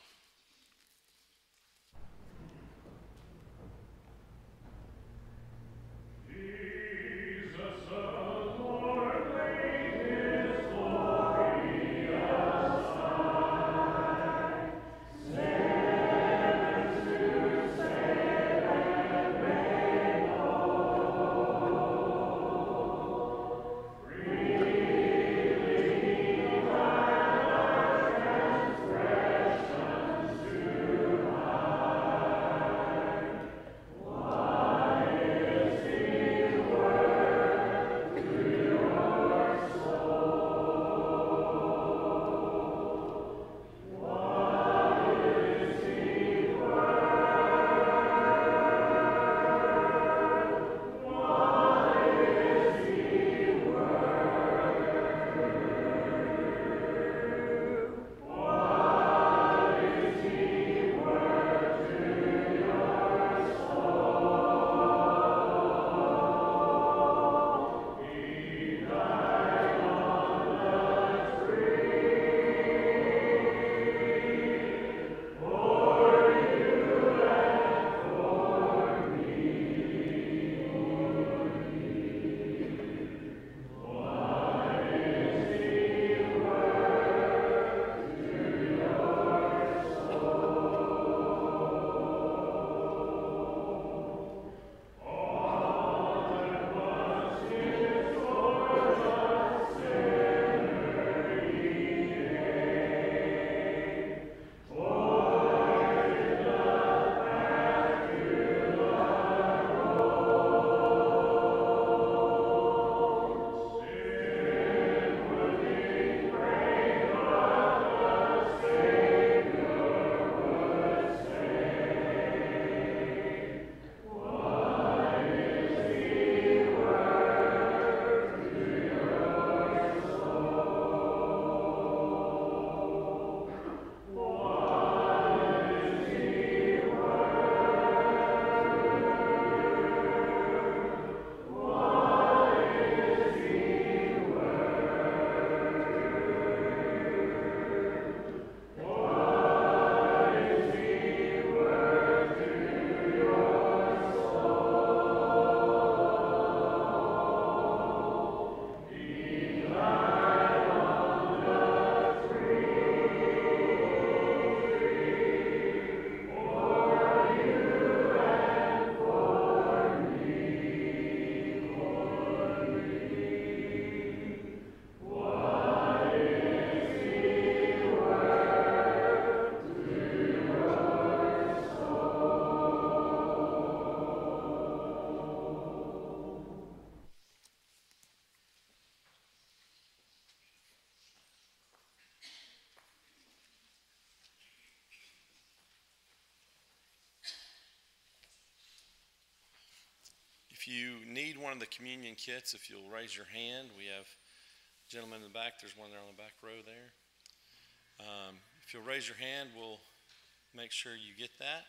If you need one of the communion kits, if you'll raise your hand, we have a gentleman in the back. There's one there on the back row there. Um, if you'll raise your hand, we'll make sure you get that.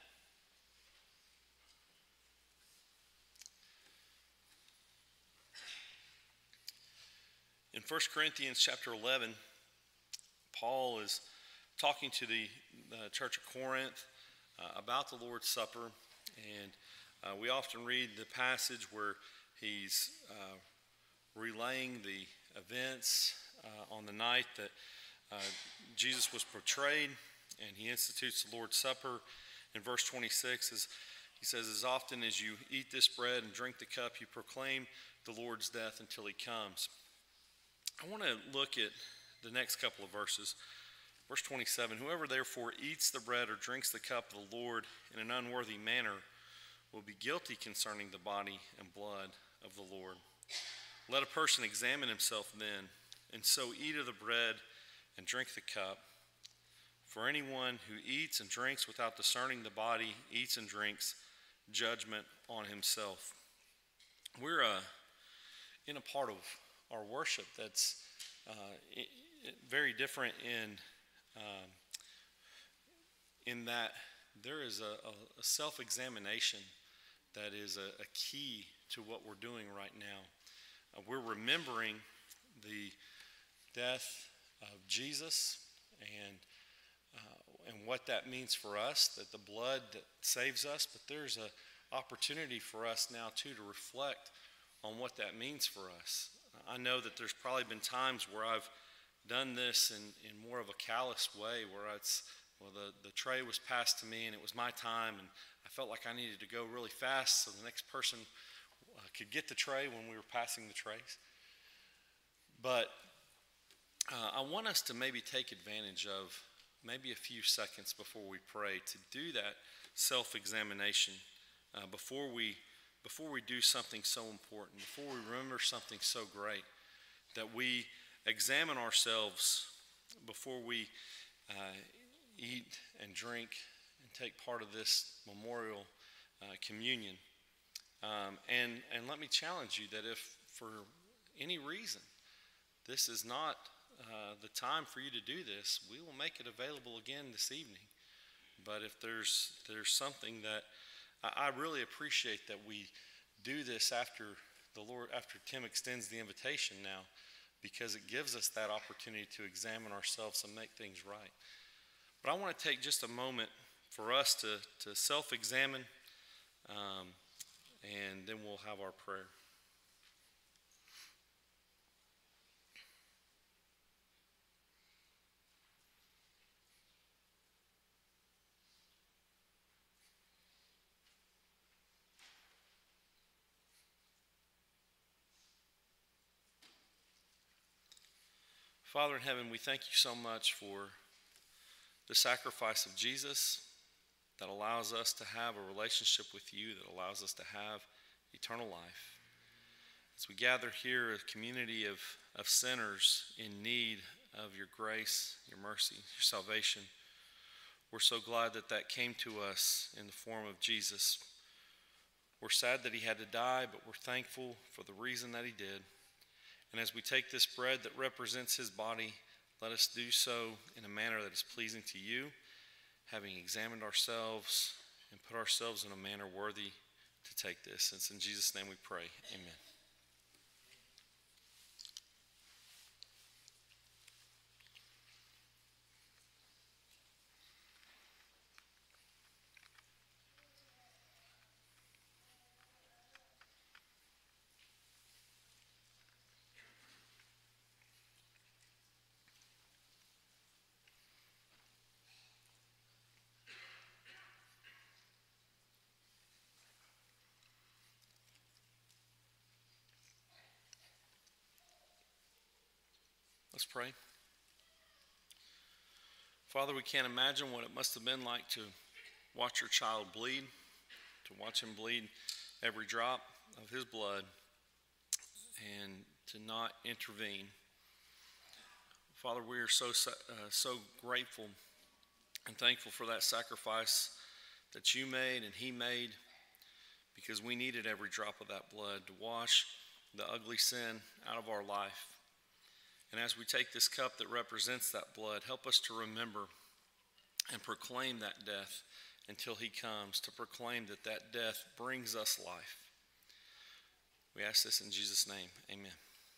In First Corinthians chapter eleven, Paul is talking to the, the church of Corinth uh, about the Lord's Supper, and uh, we often read the passage where he's uh, relaying the events uh, on the night that uh, Jesus was portrayed, and he institutes the Lord's Supper. In verse twenty-six, as he says, as often as you eat this bread and drink the cup, you proclaim the Lord's death until he comes. I want to look at the next couple of verses. Verse twenty-seven, whoever therefore eats the bread or drinks the cup of the Lord in an unworthy manner will be guilty concerning the body and blood of the Lord. Let a person examine himself then, and so eat of the bread and drink the cup. For anyone who eats and drinks without discerning the body eats and drinks judgment on himself. We're uh, in a part of our worship that's uh, it, it very different in um, in that there is a, a, a self-examination that is a, a key to what we're doing right now. Uh, we're remembering the death of Jesus and uh, and what that means for us, that the blood that saves us, but there's an opportunity for us now too to reflect on what that means for us. I know that there's probably been times where I've done this in, in more of a callous way, where it's, well, the, the tray was passed to me and it was my time, and I felt like I needed to go really fast so the next person uh, could get the tray when we were passing the trays. But uh, I want us to maybe take advantage of maybe a few seconds before we pray to do that self-examination uh, before we before we do something so important, before we remember something so great, that we examine ourselves before we uh, eat and drink and take part of this memorial uh, communion. Um, and, and let me challenge you that if for any reason this is not uh, the time for you to do this, we will make it available again this evening. But if there's, there's something that I really appreciate that we do this after the Lord, after Tim extends the invitation now, because it gives us that opportunity to examine ourselves and make things right. But I want to take just a moment for us to, to self-examine, um, and then we'll have our prayer. Father in heaven, we thank you so much for the sacrifice of Jesus that allows us to have a relationship with you, that allows us to have eternal life. As we gather here, a community of, of sinners in need of your grace, your mercy, your salvation, we're so glad that that came to us in the form of Jesus. We're sad that he had to die, but we're thankful for the reason that he did. And as we take this bread that represents his body, let us do so in a manner that is pleasing to you, having examined ourselves and put ourselves in a manner worthy to take this. It's in Jesus' name we pray. Amen. Let's pray. Father, we can't imagine what it must have been like to watch your child bleed, to watch him bleed every drop of his blood, and to not intervene. Father, we are so uh, so grateful and thankful for that sacrifice that you made and he made, because we needed every drop of that blood to wash the ugly sin out of our life. And as we take this cup that represents that blood, help us to remember and proclaim that death until he comes, to proclaim that that death brings us life. We ask this in Jesus' name. Amen.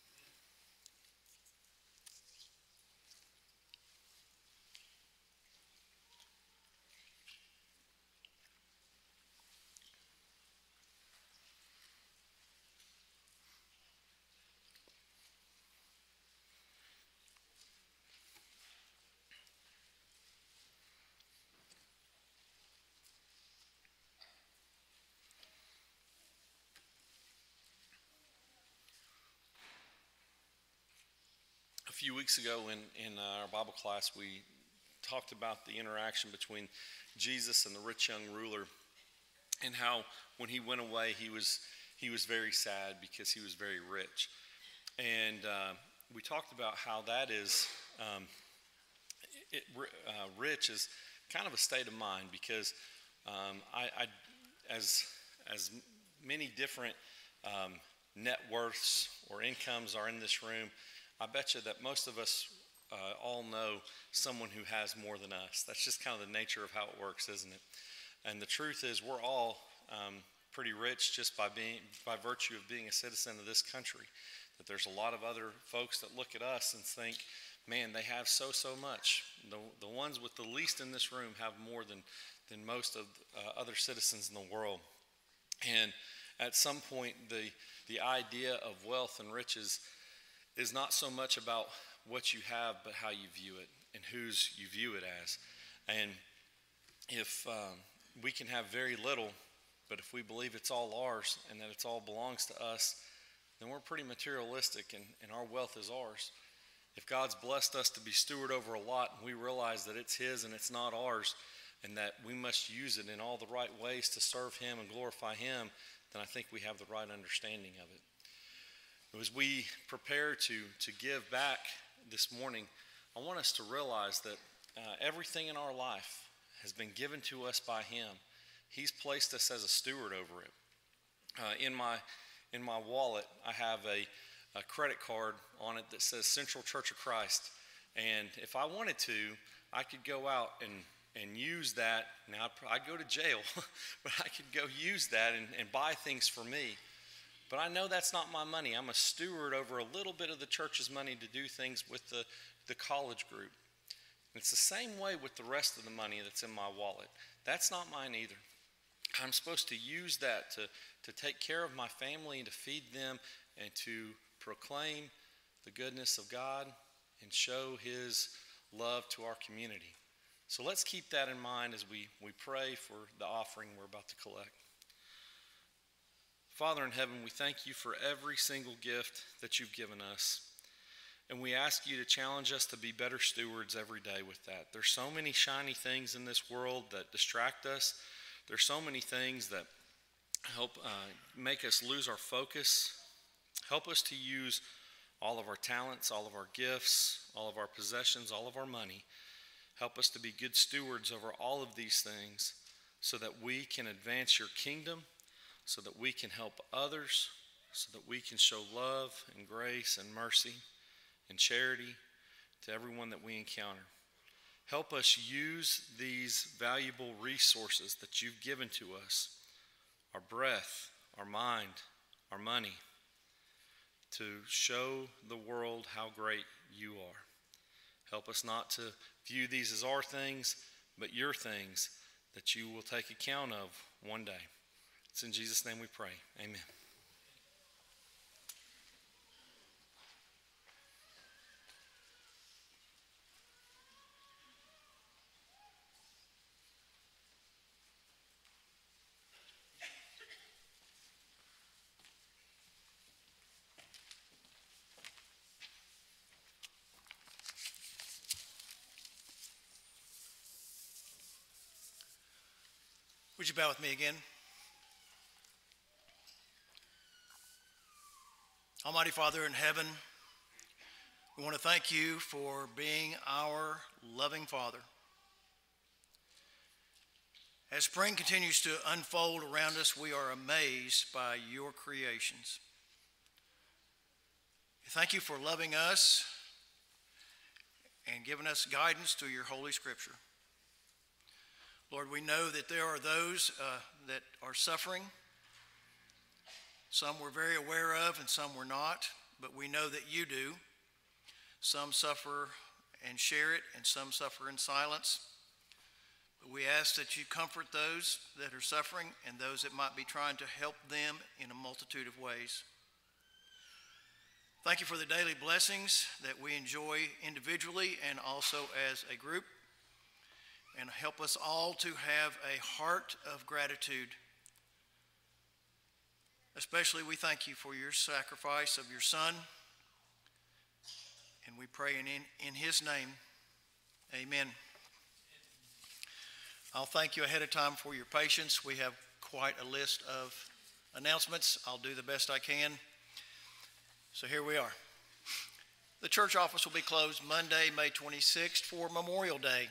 A few weeks ago in, in our Bible class, we talked about the interaction between Jesus and the rich young ruler, and how when he went away, he was he was very sad because he was very rich. And uh, we talked about how that is, um, it, uh, rich is kind of a state of mind, because um, I, I, as, as many different um, net worths or incomes are in this room, I bet you that most of us uh, all know someone who has more than us. That's just kind of the nature of how it works, isn't it? And the truth is, we're all um, pretty rich just by being, by virtue of being a citizen of this country. That there's a lot of other folks that look at us and think, man, they have so, so much. The, the ones with the least in this room have more than, than most of uh, other citizens in the world. And at some point, the, the idea of wealth and riches is not so much about what you have, but how you view it and whose you view it as. And if um, we can have very little, but if we believe it's all ours and that it's all belongs to us, then we're pretty materialistic, and, and our wealth is ours. If God's blessed us to be steward over a lot, and we realize that it's his and it's not ours, and that we must use it in all the right ways to serve him and glorify him, then I think we have the right understanding of it. As we prepare to, to give back this morning, I want us to realize that uh, everything in our life has been given to us by him. He's placed us as a steward over it. Uh, in my in my wallet, I have a, a credit card on it that says Central Church of Christ. And if I wanted to, I could go out and, and use that. Now, I'd, I'd go to jail, but I could go use that and, and buy things for me. But I know that's not my money. I'm a steward over a little bit of the church's money to do things with the, the college group. And it's the same way with the rest of the money that's in my wallet. That's not mine either. I'm supposed to use that to, to take care of my family and to feed them and to proclaim the goodness of God and show his love to our community. So let's keep that in mind as we, we pray for the offering we're about to collect. Father in heaven, we thank you for every single gift that you've given us. And we ask you to challenge us to be better stewards every day with that. There's so many shiny things in this world that distract us. There's so many things that help uh, make us lose our focus. Help us to use all of our talents, all of our gifts, all of our possessions, all of our money. Help us to be good stewards over all of these things so that we can advance your kingdom, so that we can help others, so that we can show love and grace and mercy and charity to everyone that we encounter. Help us use these valuable resources that you've given to us, our breath, our mind, our money, to show the world how great you are. Help us not to view these as our things, but your things that you will take account of one day. It's in Jesus' name we pray. Amen. Would you bow with me again? Almighty Father in heaven, we want to thank you for being our loving Father. As spring continues to unfold around us, we are amazed by your creations. Thank you for loving us and giving us guidance through your Holy Scripture. Lord, we know that there are those uh, that are suffering. Some we're very aware of and some we're not, but we know that you do. Some suffer and share it, and some suffer in silence. But we ask that you comfort those that are suffering and those that might be trying to help them in a multitude of ways. Thank you for the daily blessings that we enjoy individually and also as a group. And help us all to have a heart of gratitude. Especially we thank you for your sacrifice of your Son. And we pray in, in his name, amen. I'll thank you ahead of time for your patience. We have quite a list of announcements. I'll do the best I can. So here we are. The church office will be closed Monday, May twenty-sixth for Memorial Day.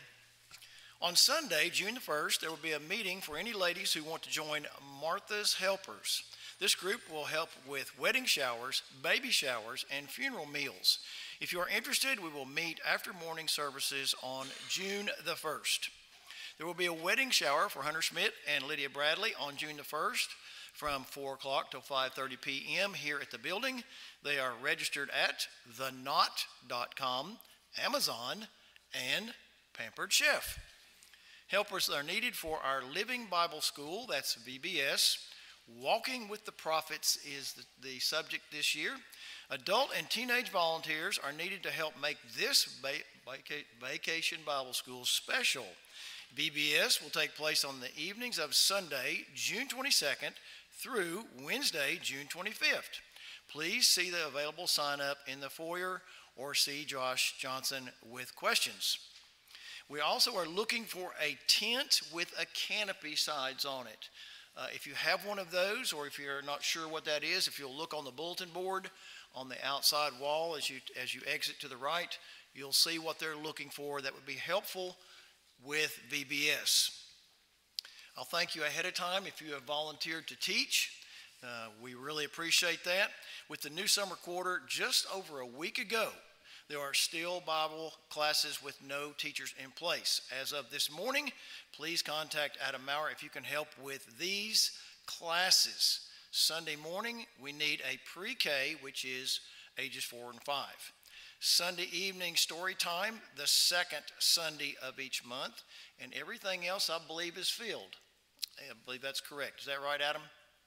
On Sunday, June the first, there will be a meeting for any ladies who want to join Martha's Helpers. This group will help with wedding showers, baby showers, and funeral meals. If you are interested, we will meet after morning services on June the first. There will be a wedding shower for Hunter Schmidt and Lydia Bradley on June the first from four o'clock till five thirty p.m. here at the building. They are registered at the knot dot com, Amazon, and Pampered Chef. Helpers are needed for our Living Bible School, that's V B S. Walking with the Prophets is the, the subject this year. Adult and teenage volunteers are needed to help make this va- Vacation Bible School special. V B S will take place on the evenings of Sunday, June twenty-second through Wednesday, June twenty-fifth. Please see the available sign-up in the foyer or see Josh Johnson with questions. We also are looking for a tent with a canopy sides on it. Uh, if you have one of those, or if you're not sure what that is, if you'll look on the bulletin board on the outside wall as you as you exit to the right, you'll see what they're looking for that would be helpful with V B S. I'll thank you ahead of time if you have volunteered to teach. Uh, we really appreciate that. With the new summer quarter just over a week ago, there are still Bible classes with no teachers in place. As of this morning, please contact Adam Maurer if you can help with these classes. Sunday morning, we need a pre-K, which is ages four and five. Sunday evening story time, the second Sunday of each month, and everything else I believe is filled. I believe that's correct. Is that right, Adam?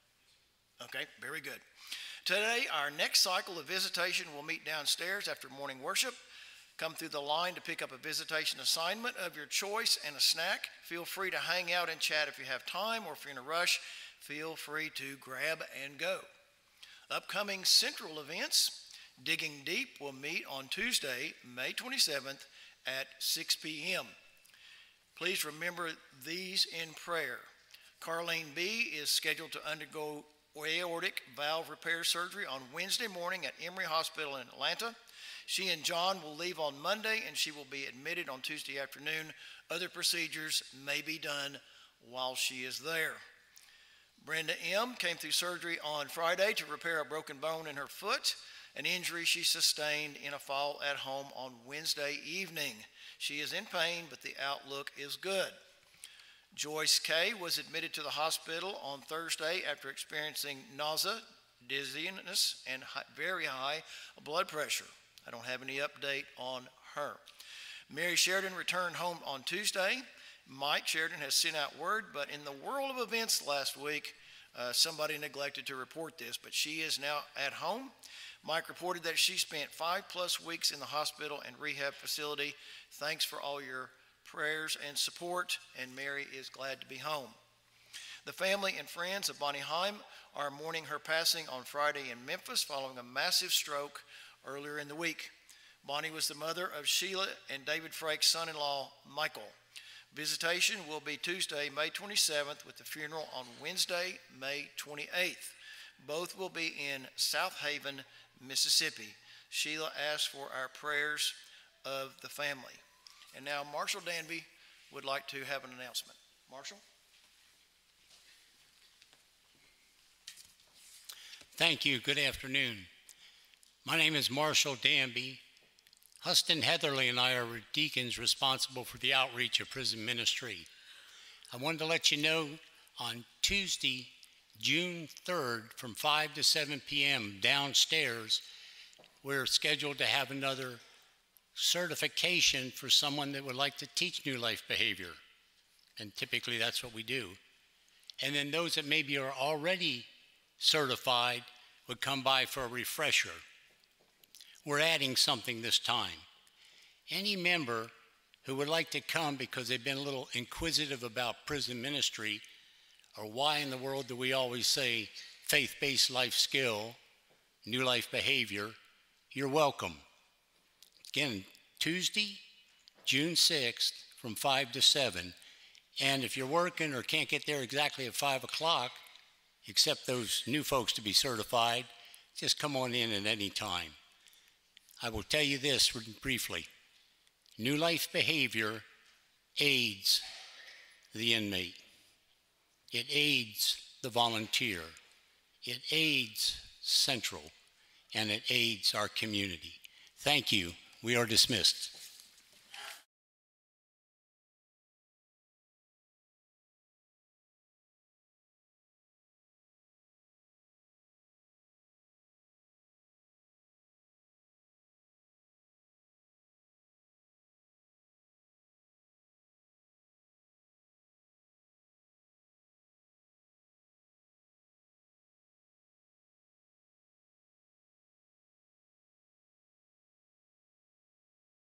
Okay, very good. Today, our next cycle of visitation will meet downstairs after morning worship. Come through the line to pick up a visitation assignment of your choice and a snack. Feel free to hang out and chat if you have time, or if you're in a rush, feel free to grab and go. Upcoming central events, Digging Deep will meet on Tuesday, May twenty-seventh at six p.m. Please remember these in prayer. Carlene B. is scheduled to undergo aortic valve repair surgery on Wednesday morning at Emory Hospital in Atlanta. She and John will leave on Monday, and she will be admitted on Tuesday afternoon. Other procedures may be done while she is there. Brenda M. came through surgery on Friday to repair a broken bone in her foot, an injury she sustained in a fall at home on Wednesday evening. She is in pain, but the outlook is good. Joyce K. was admitted to the hospital on Thursday after experiencing nausea, dizziness, and high, very high blood pressure. I don't have any update on her. Mary Sheridan returned home on Tuesday. Mike Sheridan has sent out word, but in the world of events last week, uh, somebody neglected to report this, but she is now at home. Mike reported that she spent five plus weeks in the hospital and rehab facility. Thanks for all your prayers and support, and Mary is glad to be home. The family and friends of Bonnie Heim are mourning her passing on Friday in Memphis following a massive stroke earlier in the week. Bonnie was the mother of Sheila and David Frake's son-in-law, Michael. Visitation will be Tuesday, May twenty-seventh, with the funeral on Wednesday, May twenty-eighth. Both will be in South Haven, Mississippi. Sheila asked for our prayers of the family. And now Marshall Danby would like to have an announcement. Marshall? Thank you. Good afternoon. My name is Marshall Danby. Huston Heatherly and I are deacons responsible for the outreach of prison ministry. I wanted to let you know on Tuesday, June third, from five to seven p.m. downstairs, we're scheduled to have another certification for someone that would like to teach New Life behavior. And typically that's what we do. And then those that maybe are already certified would come by for a refresher. We're adding something this time. Any member who would like to come because they've been a little inquisitive about prison ministry, or why in the world do we always say faith-based life skill, New Life behavior, you're welcome. Again, Tuesday, June sixth, from five to seven. And if you're working or can't get there exactly at five o'clock, except those new folks to be certified, just come on in at any time. I will tell you this briefly. New Life behavior aids the inmate. It aids the volunteer. It aids Central, and it aids our community. Thank you. We are dismissed.